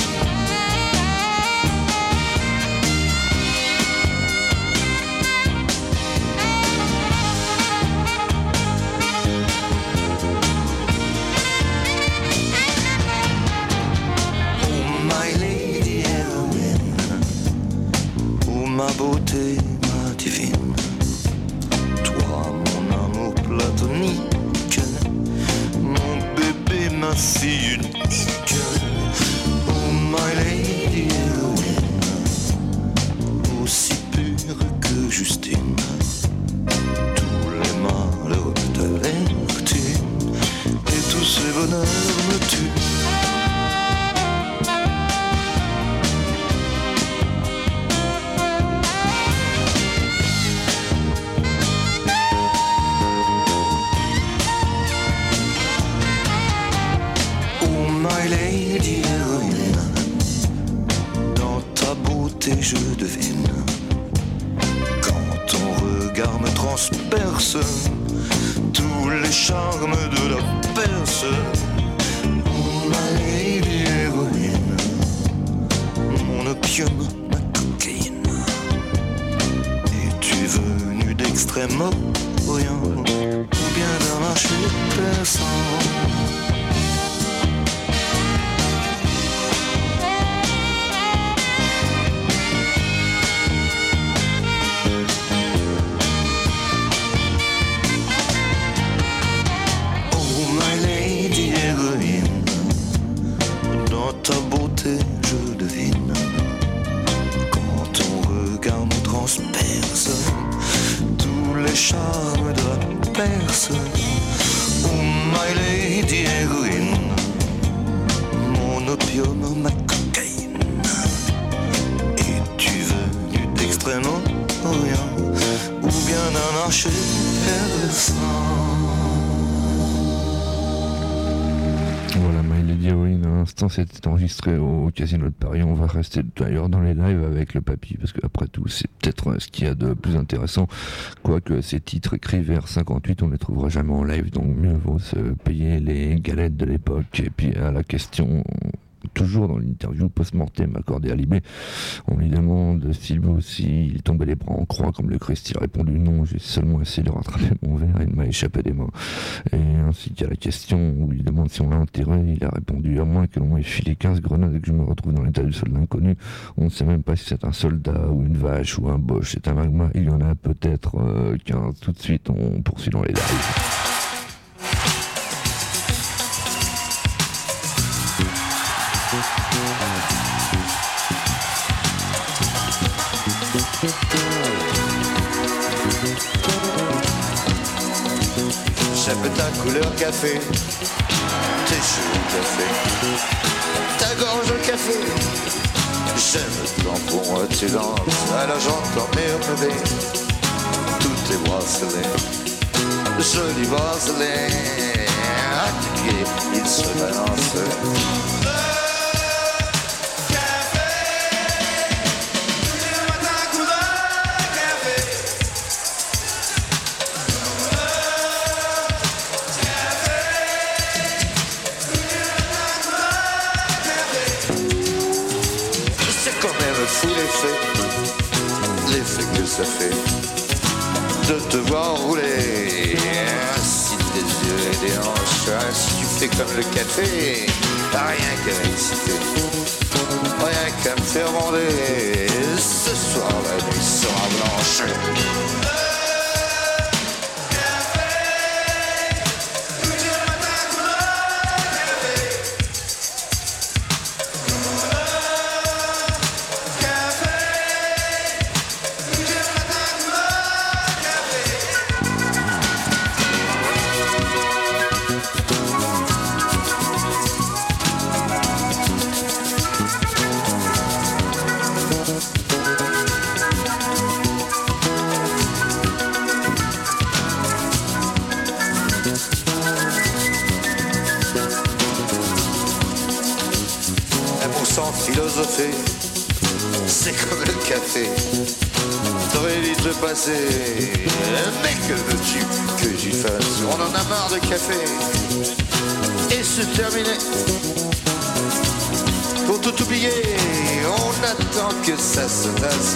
Ma beauté, ma divine, toi mon amour platonique, mon bébé, ma fille unique. Oh my lady héroïne, aussi pure que Justine, tous les malheurs de l'Ertine et tous ces bonheurs me tuent. Lady héroïne, dans ta beauté je devine, quand ton regard me transperce, tous les charmes de la Perse. Oh ma lady héroïne, mon opium, ma cocaïne, es-tu venu d'Extrême-Orient ou bien d'un marché persan? Ta beauté je devine, quand ton regard me transperce, tous les charmes dit Héroïne à l'instant, c'était enregistré au Casino de Paris. On va rester d'ailleurs dans les lives avec le papy, parce qu'après tout, c'est peut-être ce qu'il y a de plus intéressant. Quoique ces titres écrits vers cinquante-huit, on ne les trouvera jamais en live, donc mieux vaut se payer les galettes de l'époque. Et puis à la question, toujours dans l'interview post-mortem accordée à Libé, on lui demande s'il veut aussi il tombait les bras en croix comme le Christ. Il a répondu non, j'ai seulement essayé de rattraper mon verre et il m'a échappé des mains. Et ainsi qu'à la question où on lui demande si on l'a enterré, il a répondu à moins que l'on m'ait filé quinze grenades et que je me retrouve dans l'état du sol inconnu, on ne sait même pas si c'est un soldat ou une vache ou un boche, c'est un magma, il y en a peut-être euh, quinze. Tout de suite on poursuit dans les lives. J'aime ta couleur café, tes cheveux café, ta gorge café. J'aime quand pour moi tu danses, alors j'entends murmurer tous tes bracelets, jolis bracelets, à tes pieds ils se balancent. Fou l'effet, l'effet que ça fait de te voir rouler ainsi des yeux et des hanches, ainsi tu fais comme le café, rien qu'à m'exciter, rien qu'à me faire bander. Ce soir la nuit sera blanche. Philosopher, c'est comme le café, très vite le passé. Mais que veux-tu que j'y fasse? On en a marre de café. Et c'est terminé. Pour tout oublier, on attend que ça se passe.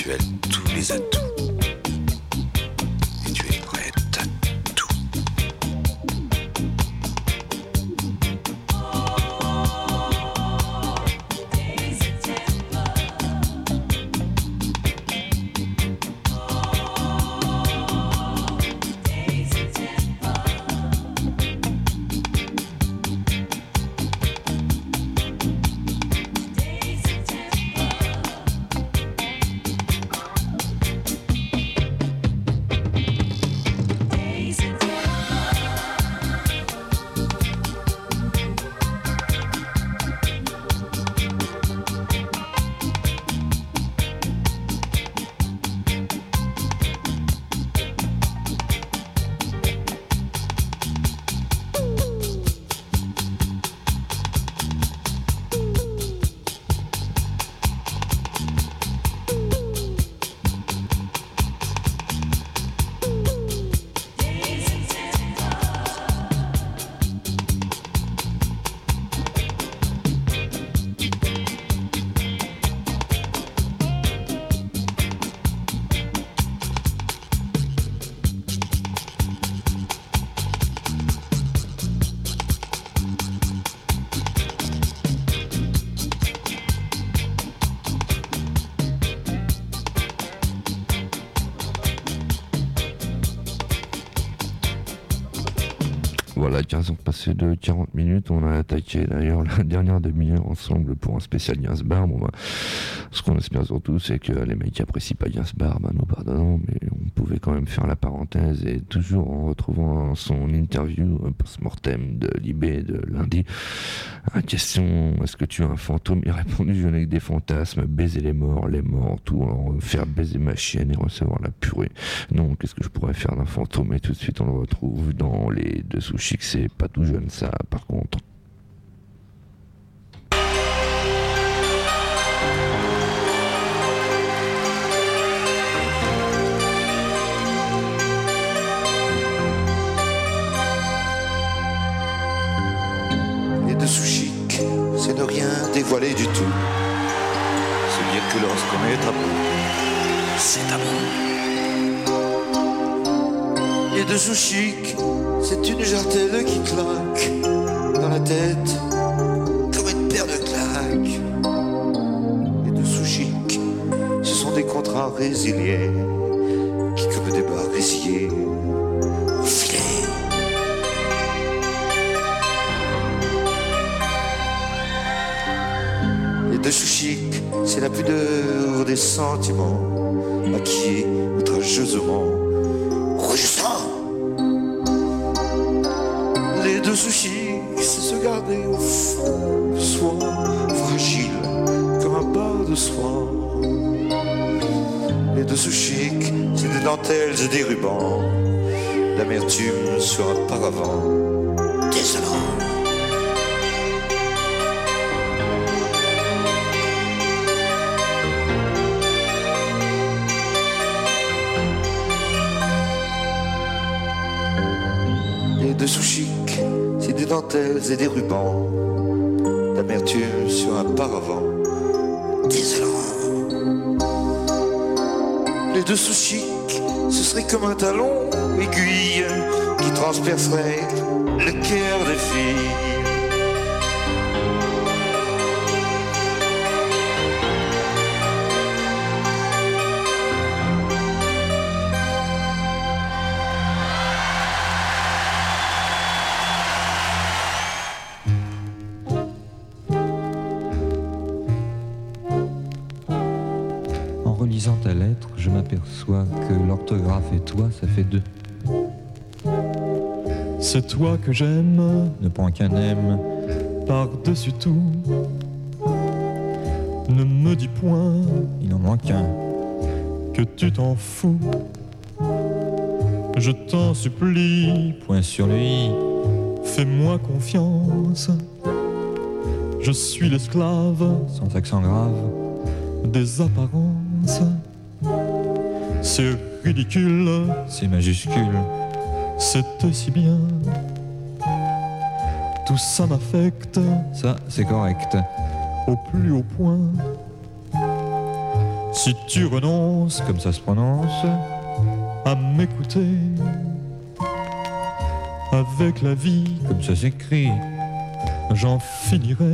tu as tous les atouts. Et tu es prête à tout. Voilà, quinze ans passés de quarante minutes, on a attaqué d'ailleurs la dernière demi-heure ensemble pour un spécial Gainsbourg. Bon, bah, ce qu'on espère surtout, c'est que les mecs qui apprécient pas Gainsbourg, bah, nous pardonnons, mais on pouvait quand même faire la parenthèse et toujours en retrouvant son interview post-mortem de Libé de lundi. À question, est-ce que tu as un fantôme? Il a répondu, je n'ai que des fantasmes, baiser les morts, les morts, tout, alors, faire baiser ma chienne et recevoir la purée. Non, qu'est-ce que je pourrais faire d'un fantôme? Et tout de suite, on le retrouve dans les Dessous Chic. C'est pas tout jeune ça par contre. Les Dessous Chic, c'est ne rien dévoiler du tout. Se dire que lorsqu'on est à bout, c'est à bout. Les Dessous Chic, c'est une jartelle qui claque dans la tête comme une paire de claques. Les Dessous Chic, ce sont des contrats résiliés qui, comme des barres résillées, ont filé. Les Dessous Chic, c'est la pudeur des sentiments maquillés outrageusement rougissants. Les Dessous Chic, c'est se garder au fond de soi, fragile comme un bar de soie. Les Dessous Chic, c'est des dentelles et des rubans, l'amertume sur un paravent désolant. Les Dessous Chic, c'est des dentelles et des rubans, d'amertume sur un paravent désolant. Les Dessous Chic, ce serait comme un talon aiguille qui transpercerait le cœur des filles. Lisant ta lettre, je m'aperçois que l'orthographe et toi, ça fait deux. C'est toi que j'aime, ne prends qu'un aime, par-dessus tout. Ne me dis point, il n'en manque qu'un, que tu t'en fous. Je t'en supplie, point sur lui, fais-moi confiance. Je suis l'esclave, sans accent grave, des apparences. C'est ridicule, c'est majuscule, c'était si bien. Tout ça m'affecte, ça c'est correct, au plus haut point. Si tu renonces, comme ça se prononce, à m'écouter, avec la vie, comme ça s'écrit, j'en finirai.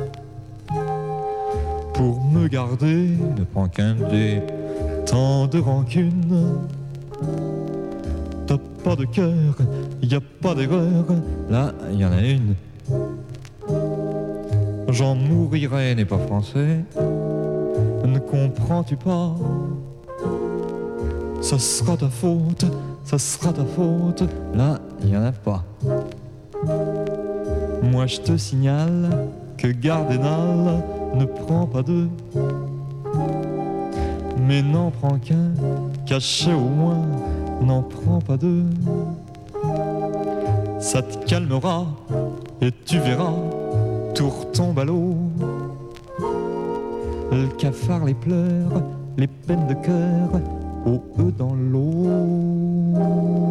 Pour me garder, ne prends qu'un dé, tant de rancune. T'as pas de cœur, y a pas d'erreur, là y en a une. J'en mourirai n'est pas français, ne comprends-tu pas? Ça sera ta faute, ça sera ta faute, là y en a pas. Moi je te signale que Gardénal ne prend pas deux, mais n'en prend qu'un, caché au moins, n'en prend pas deux. Ça te calmera et tu verras, tout retombe à l'eau. Le cafard, les pleurs, les peines de cœur, au eux dans l'eau.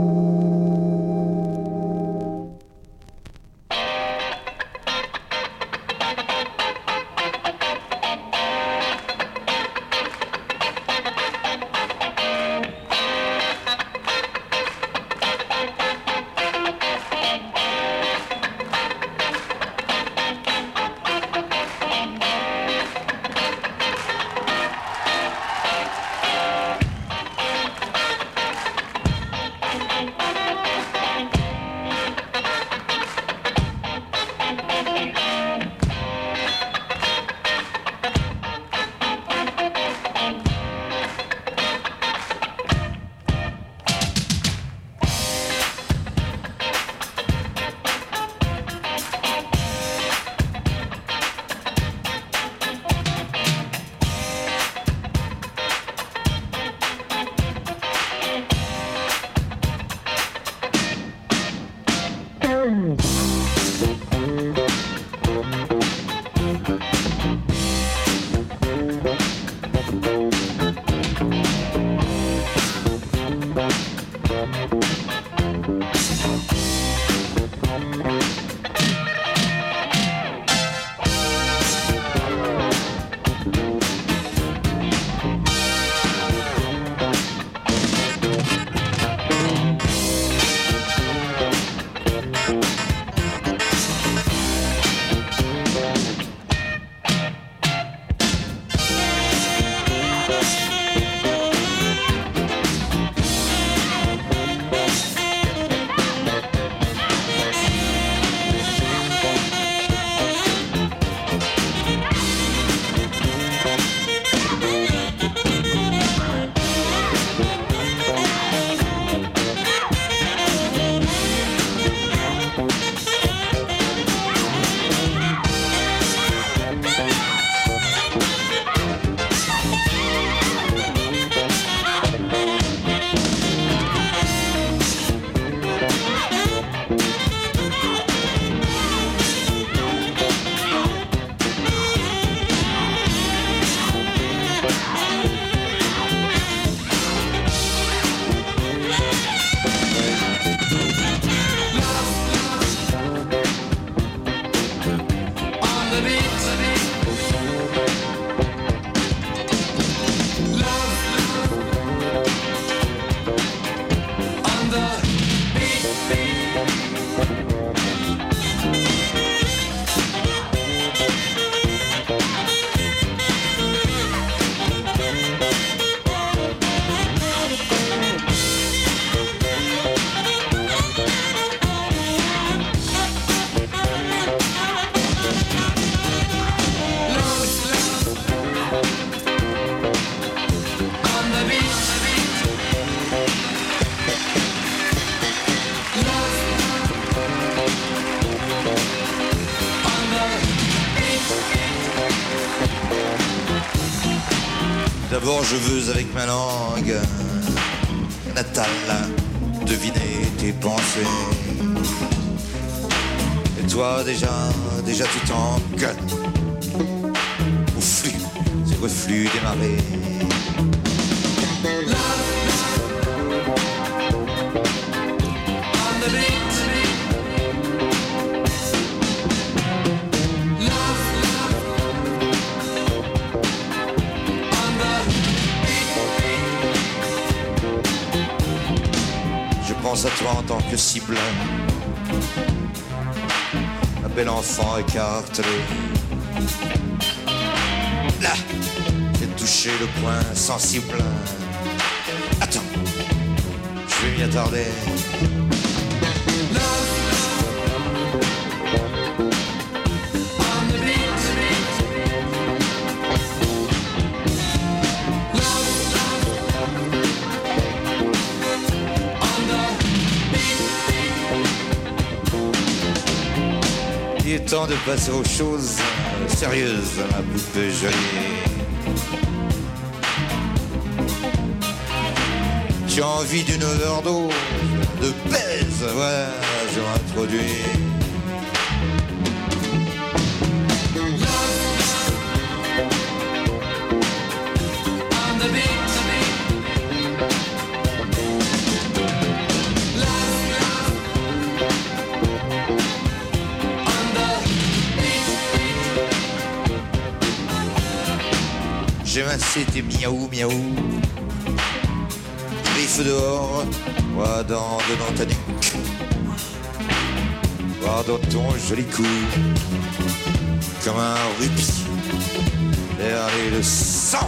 D'abord je veux avec ma langue natale deviner tes pensées. Et toi déjà, déjà tu tanques au flux, c'est quoi le flux des marées? pense à toi en tant que cible. Un bel enfant écartelé. Là, j'ai touché le point sensible. Attends, je vais m'y attarder. Il est temps de passer aux choses sérieuses, ma poupée jolie. J'ai envie d'une overdose, de baise, voilà, je m'introduis. J'ai massé tes miaou miaou. Griffe dehors, moi dans, dans ta nuque. Voir dans ton joli cou, comme un rubis, derrière le sang.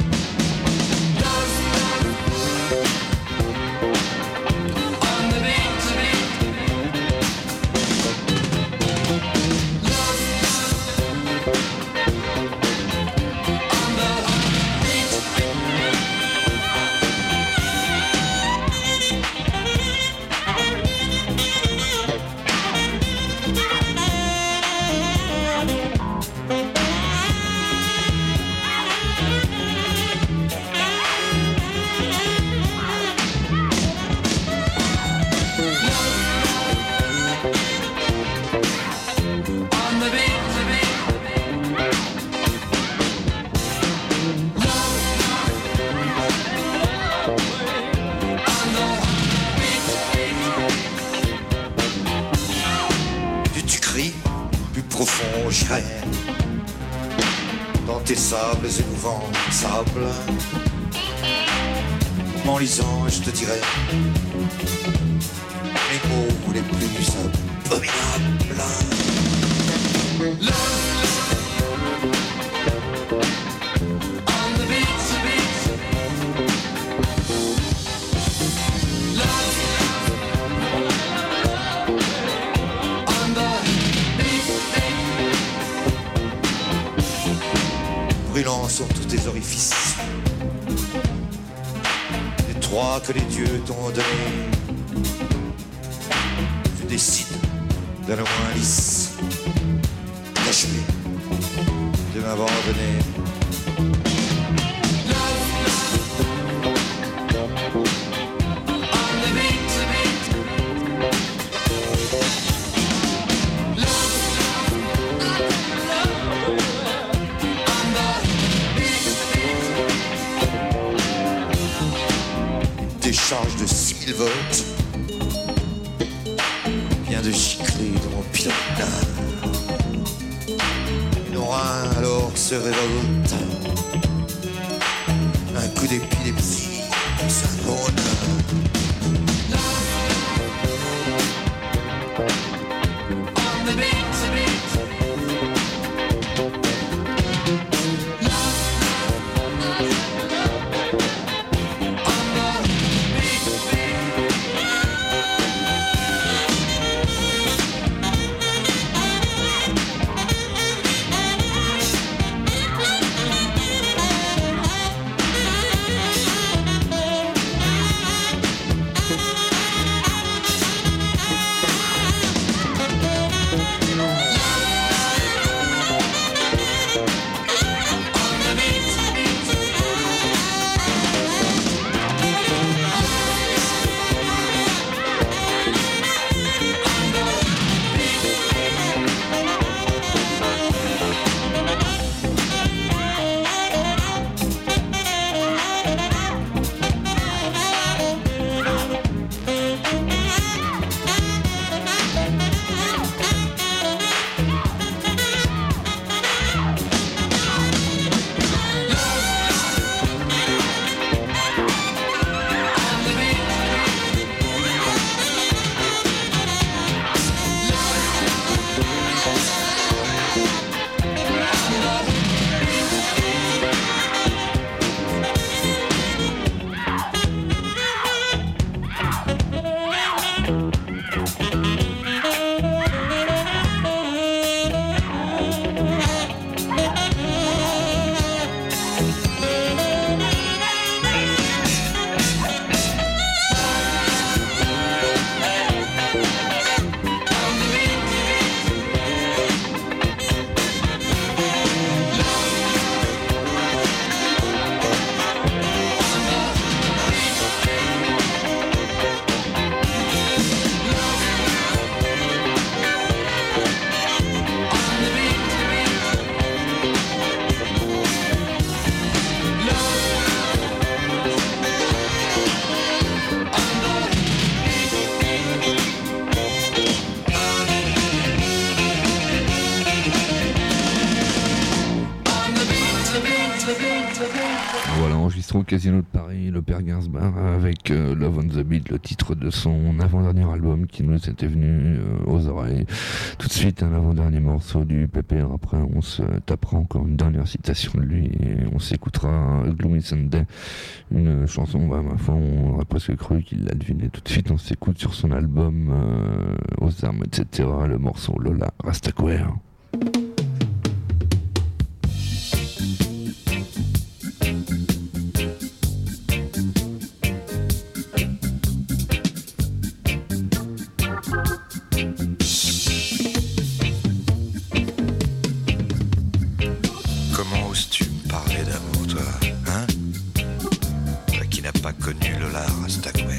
Dans tes sables émouvants, sable. En lisant, je te dirai les mots les plus abominables. On the beach, the beach. Love. On the brûlant sur tous tes orifices, les trois que les dieux t'ont donnés. Je décide d'un moins lisse, d'achever, de m'abandonner. Charge de six mille volts vient de gicler dans mon pilote. Une rein alors se révolte. Un coup d'épilepsie synchrone. On the beat, the beat. enregistré au Casino de Paris, le père Gainsbourg, avec euh, Love on the Beat, le titre de son avant-dernier album qui nous était venu euh, aux oreilles. Tout de suite, un avant-dernier morceau du Pépère. Après, on se tapera encore une dernière citation de lui et on s'écoutera Gloomy Sunday, une chanson, bah, ma foi, on aurait presque cru qu'il l'a deviné. Tout de suite, on s'écoute sur son album euh, Aux armes, et cetera, le morceau Lola Rastaquouère. Comment oses-tu me parler d'amour, toi, hein? Toi qui n'as pas connu Lola Rastaquouère.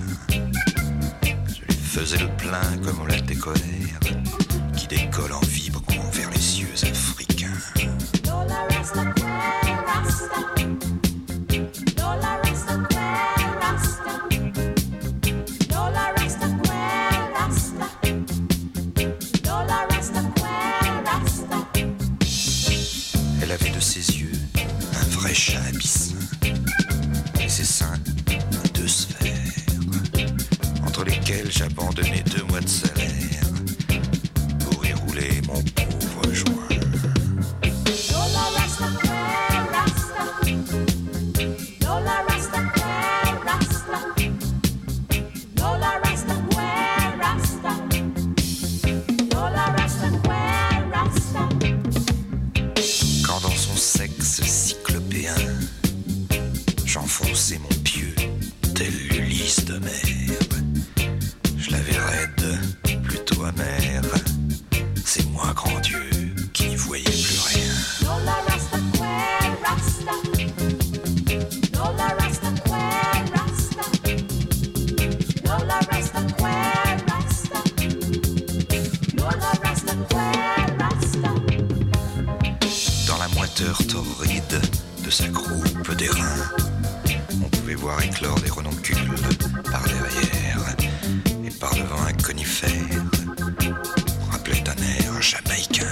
Je lui faisais le plein comme on l'a décollère, qui décolle en vibrant vers les cieux africains. Lola Rastaquouère, Rasta. Lola Rastaquouère, Rasta. Lola Rastaquouère, Rasta. Lola Rastaquouère, Rasta. Elle avait de ses yeux un vrai chat abyssin, et ses seins deux sphères, entre lesquelles j'abandonnais deux mois de salaire pour y rouler mon pauvre joint. Lola Rastaquouère, Rasta. Lola Rastaquouère, Rasta. Lola Rastaquouère, Rasta. Lola Rastaquouère, Rasta. Quand dans son sexe cyclopéen, j'enfonçais mon pieu tel l'Ulysse de mer. Je l'avais raide, plutôt amère. C'est moi, grand Dieu, qui n'y voyais plus rien. Lola Rastaquouère, Rasta. Lola Rastaquouère, Rasta. Lola Rastaquouère, Rasta. Lola Rastaquouère, Rasta. Dans la moiteur torride de sa croupe d'airain, on pouvait voir éclore des renoncules par derrière et par devant un conifère. On rappelait un air jamaïcain.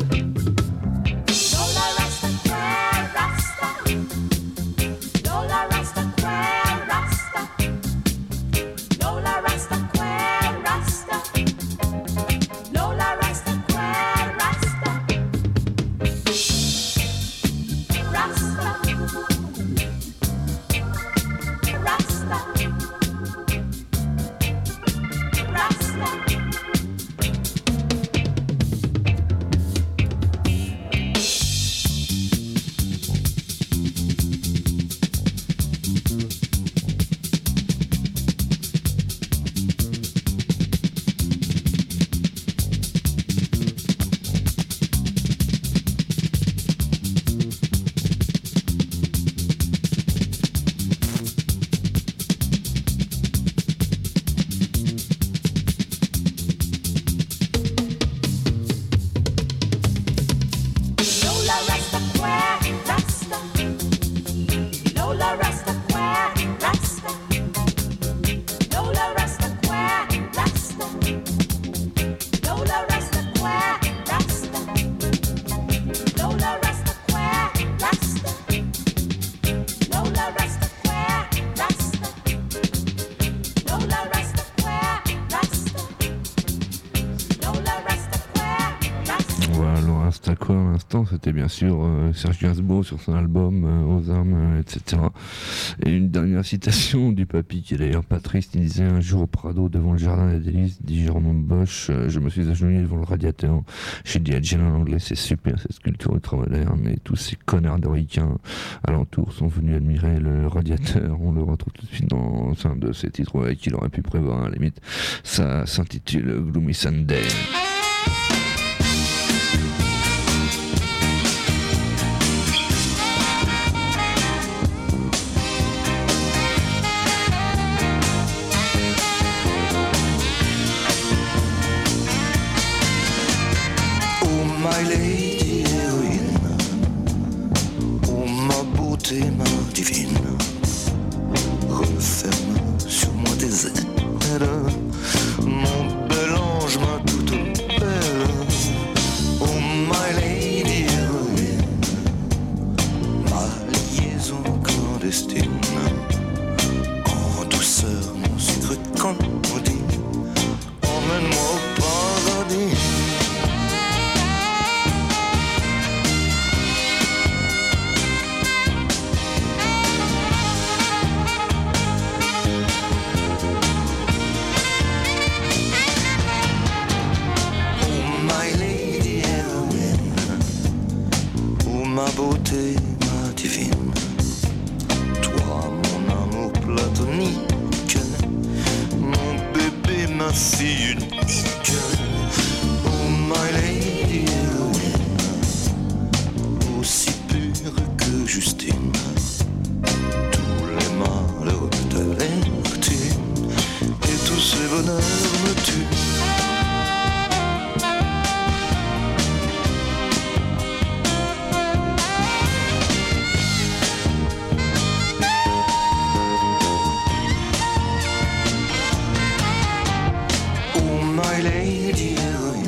Lola Rastaquouère, Rasta. Lola Rastaquouère, Rasta. Lola Rastaquouère, Rasta. Lola Rastaquouère, Rasta. Rasta. Rasta. Rasta. Lola Rastaquouère, Rasta. Lola Rastaquouère, Rasta. Lola Rastaquouère, Rasta. Lola Rastaquouère, Rasta. Lola Rastaquouère, Rasta. Lola Rastaquouère, Rasta. Lola Rastaquouère, Rasta. Lola Rastaquouère, Rasta. Voilà, Laura Staquouère à l'instant, c'était bien sûr euh, Serge Gainsbourg sur son album euh, Aux armes, euh, et cetera. Et une dernière citation du papy, qui est d'ailleurs pas triste, il disait: un jour au Prado, devant le jardin des délices, dit Jérôme Bosch, euh, je me suis agenouillé devant le radiateur. J'ai dit à Jen en anglais: c'est super cette sculpture ultra-moderne. Et tous ces connards de ricains alentour sont venus admirer le radiateur. On le retrouve tout de suite dans un de ces titres avec qui il aurait pu prévoir, à la limite. Ça s'intitule Gloomy Sunday. Oh my lady héroïne, oh ma beauté, ma divine, referme sur moi tes ailes, mon bel ange, ma toute fille unique. Oh my lady héroïne, aussi pure que Justine. Tous les malheurs de Lamartine et tous ces bonheurs me tuent. My lady héroïne,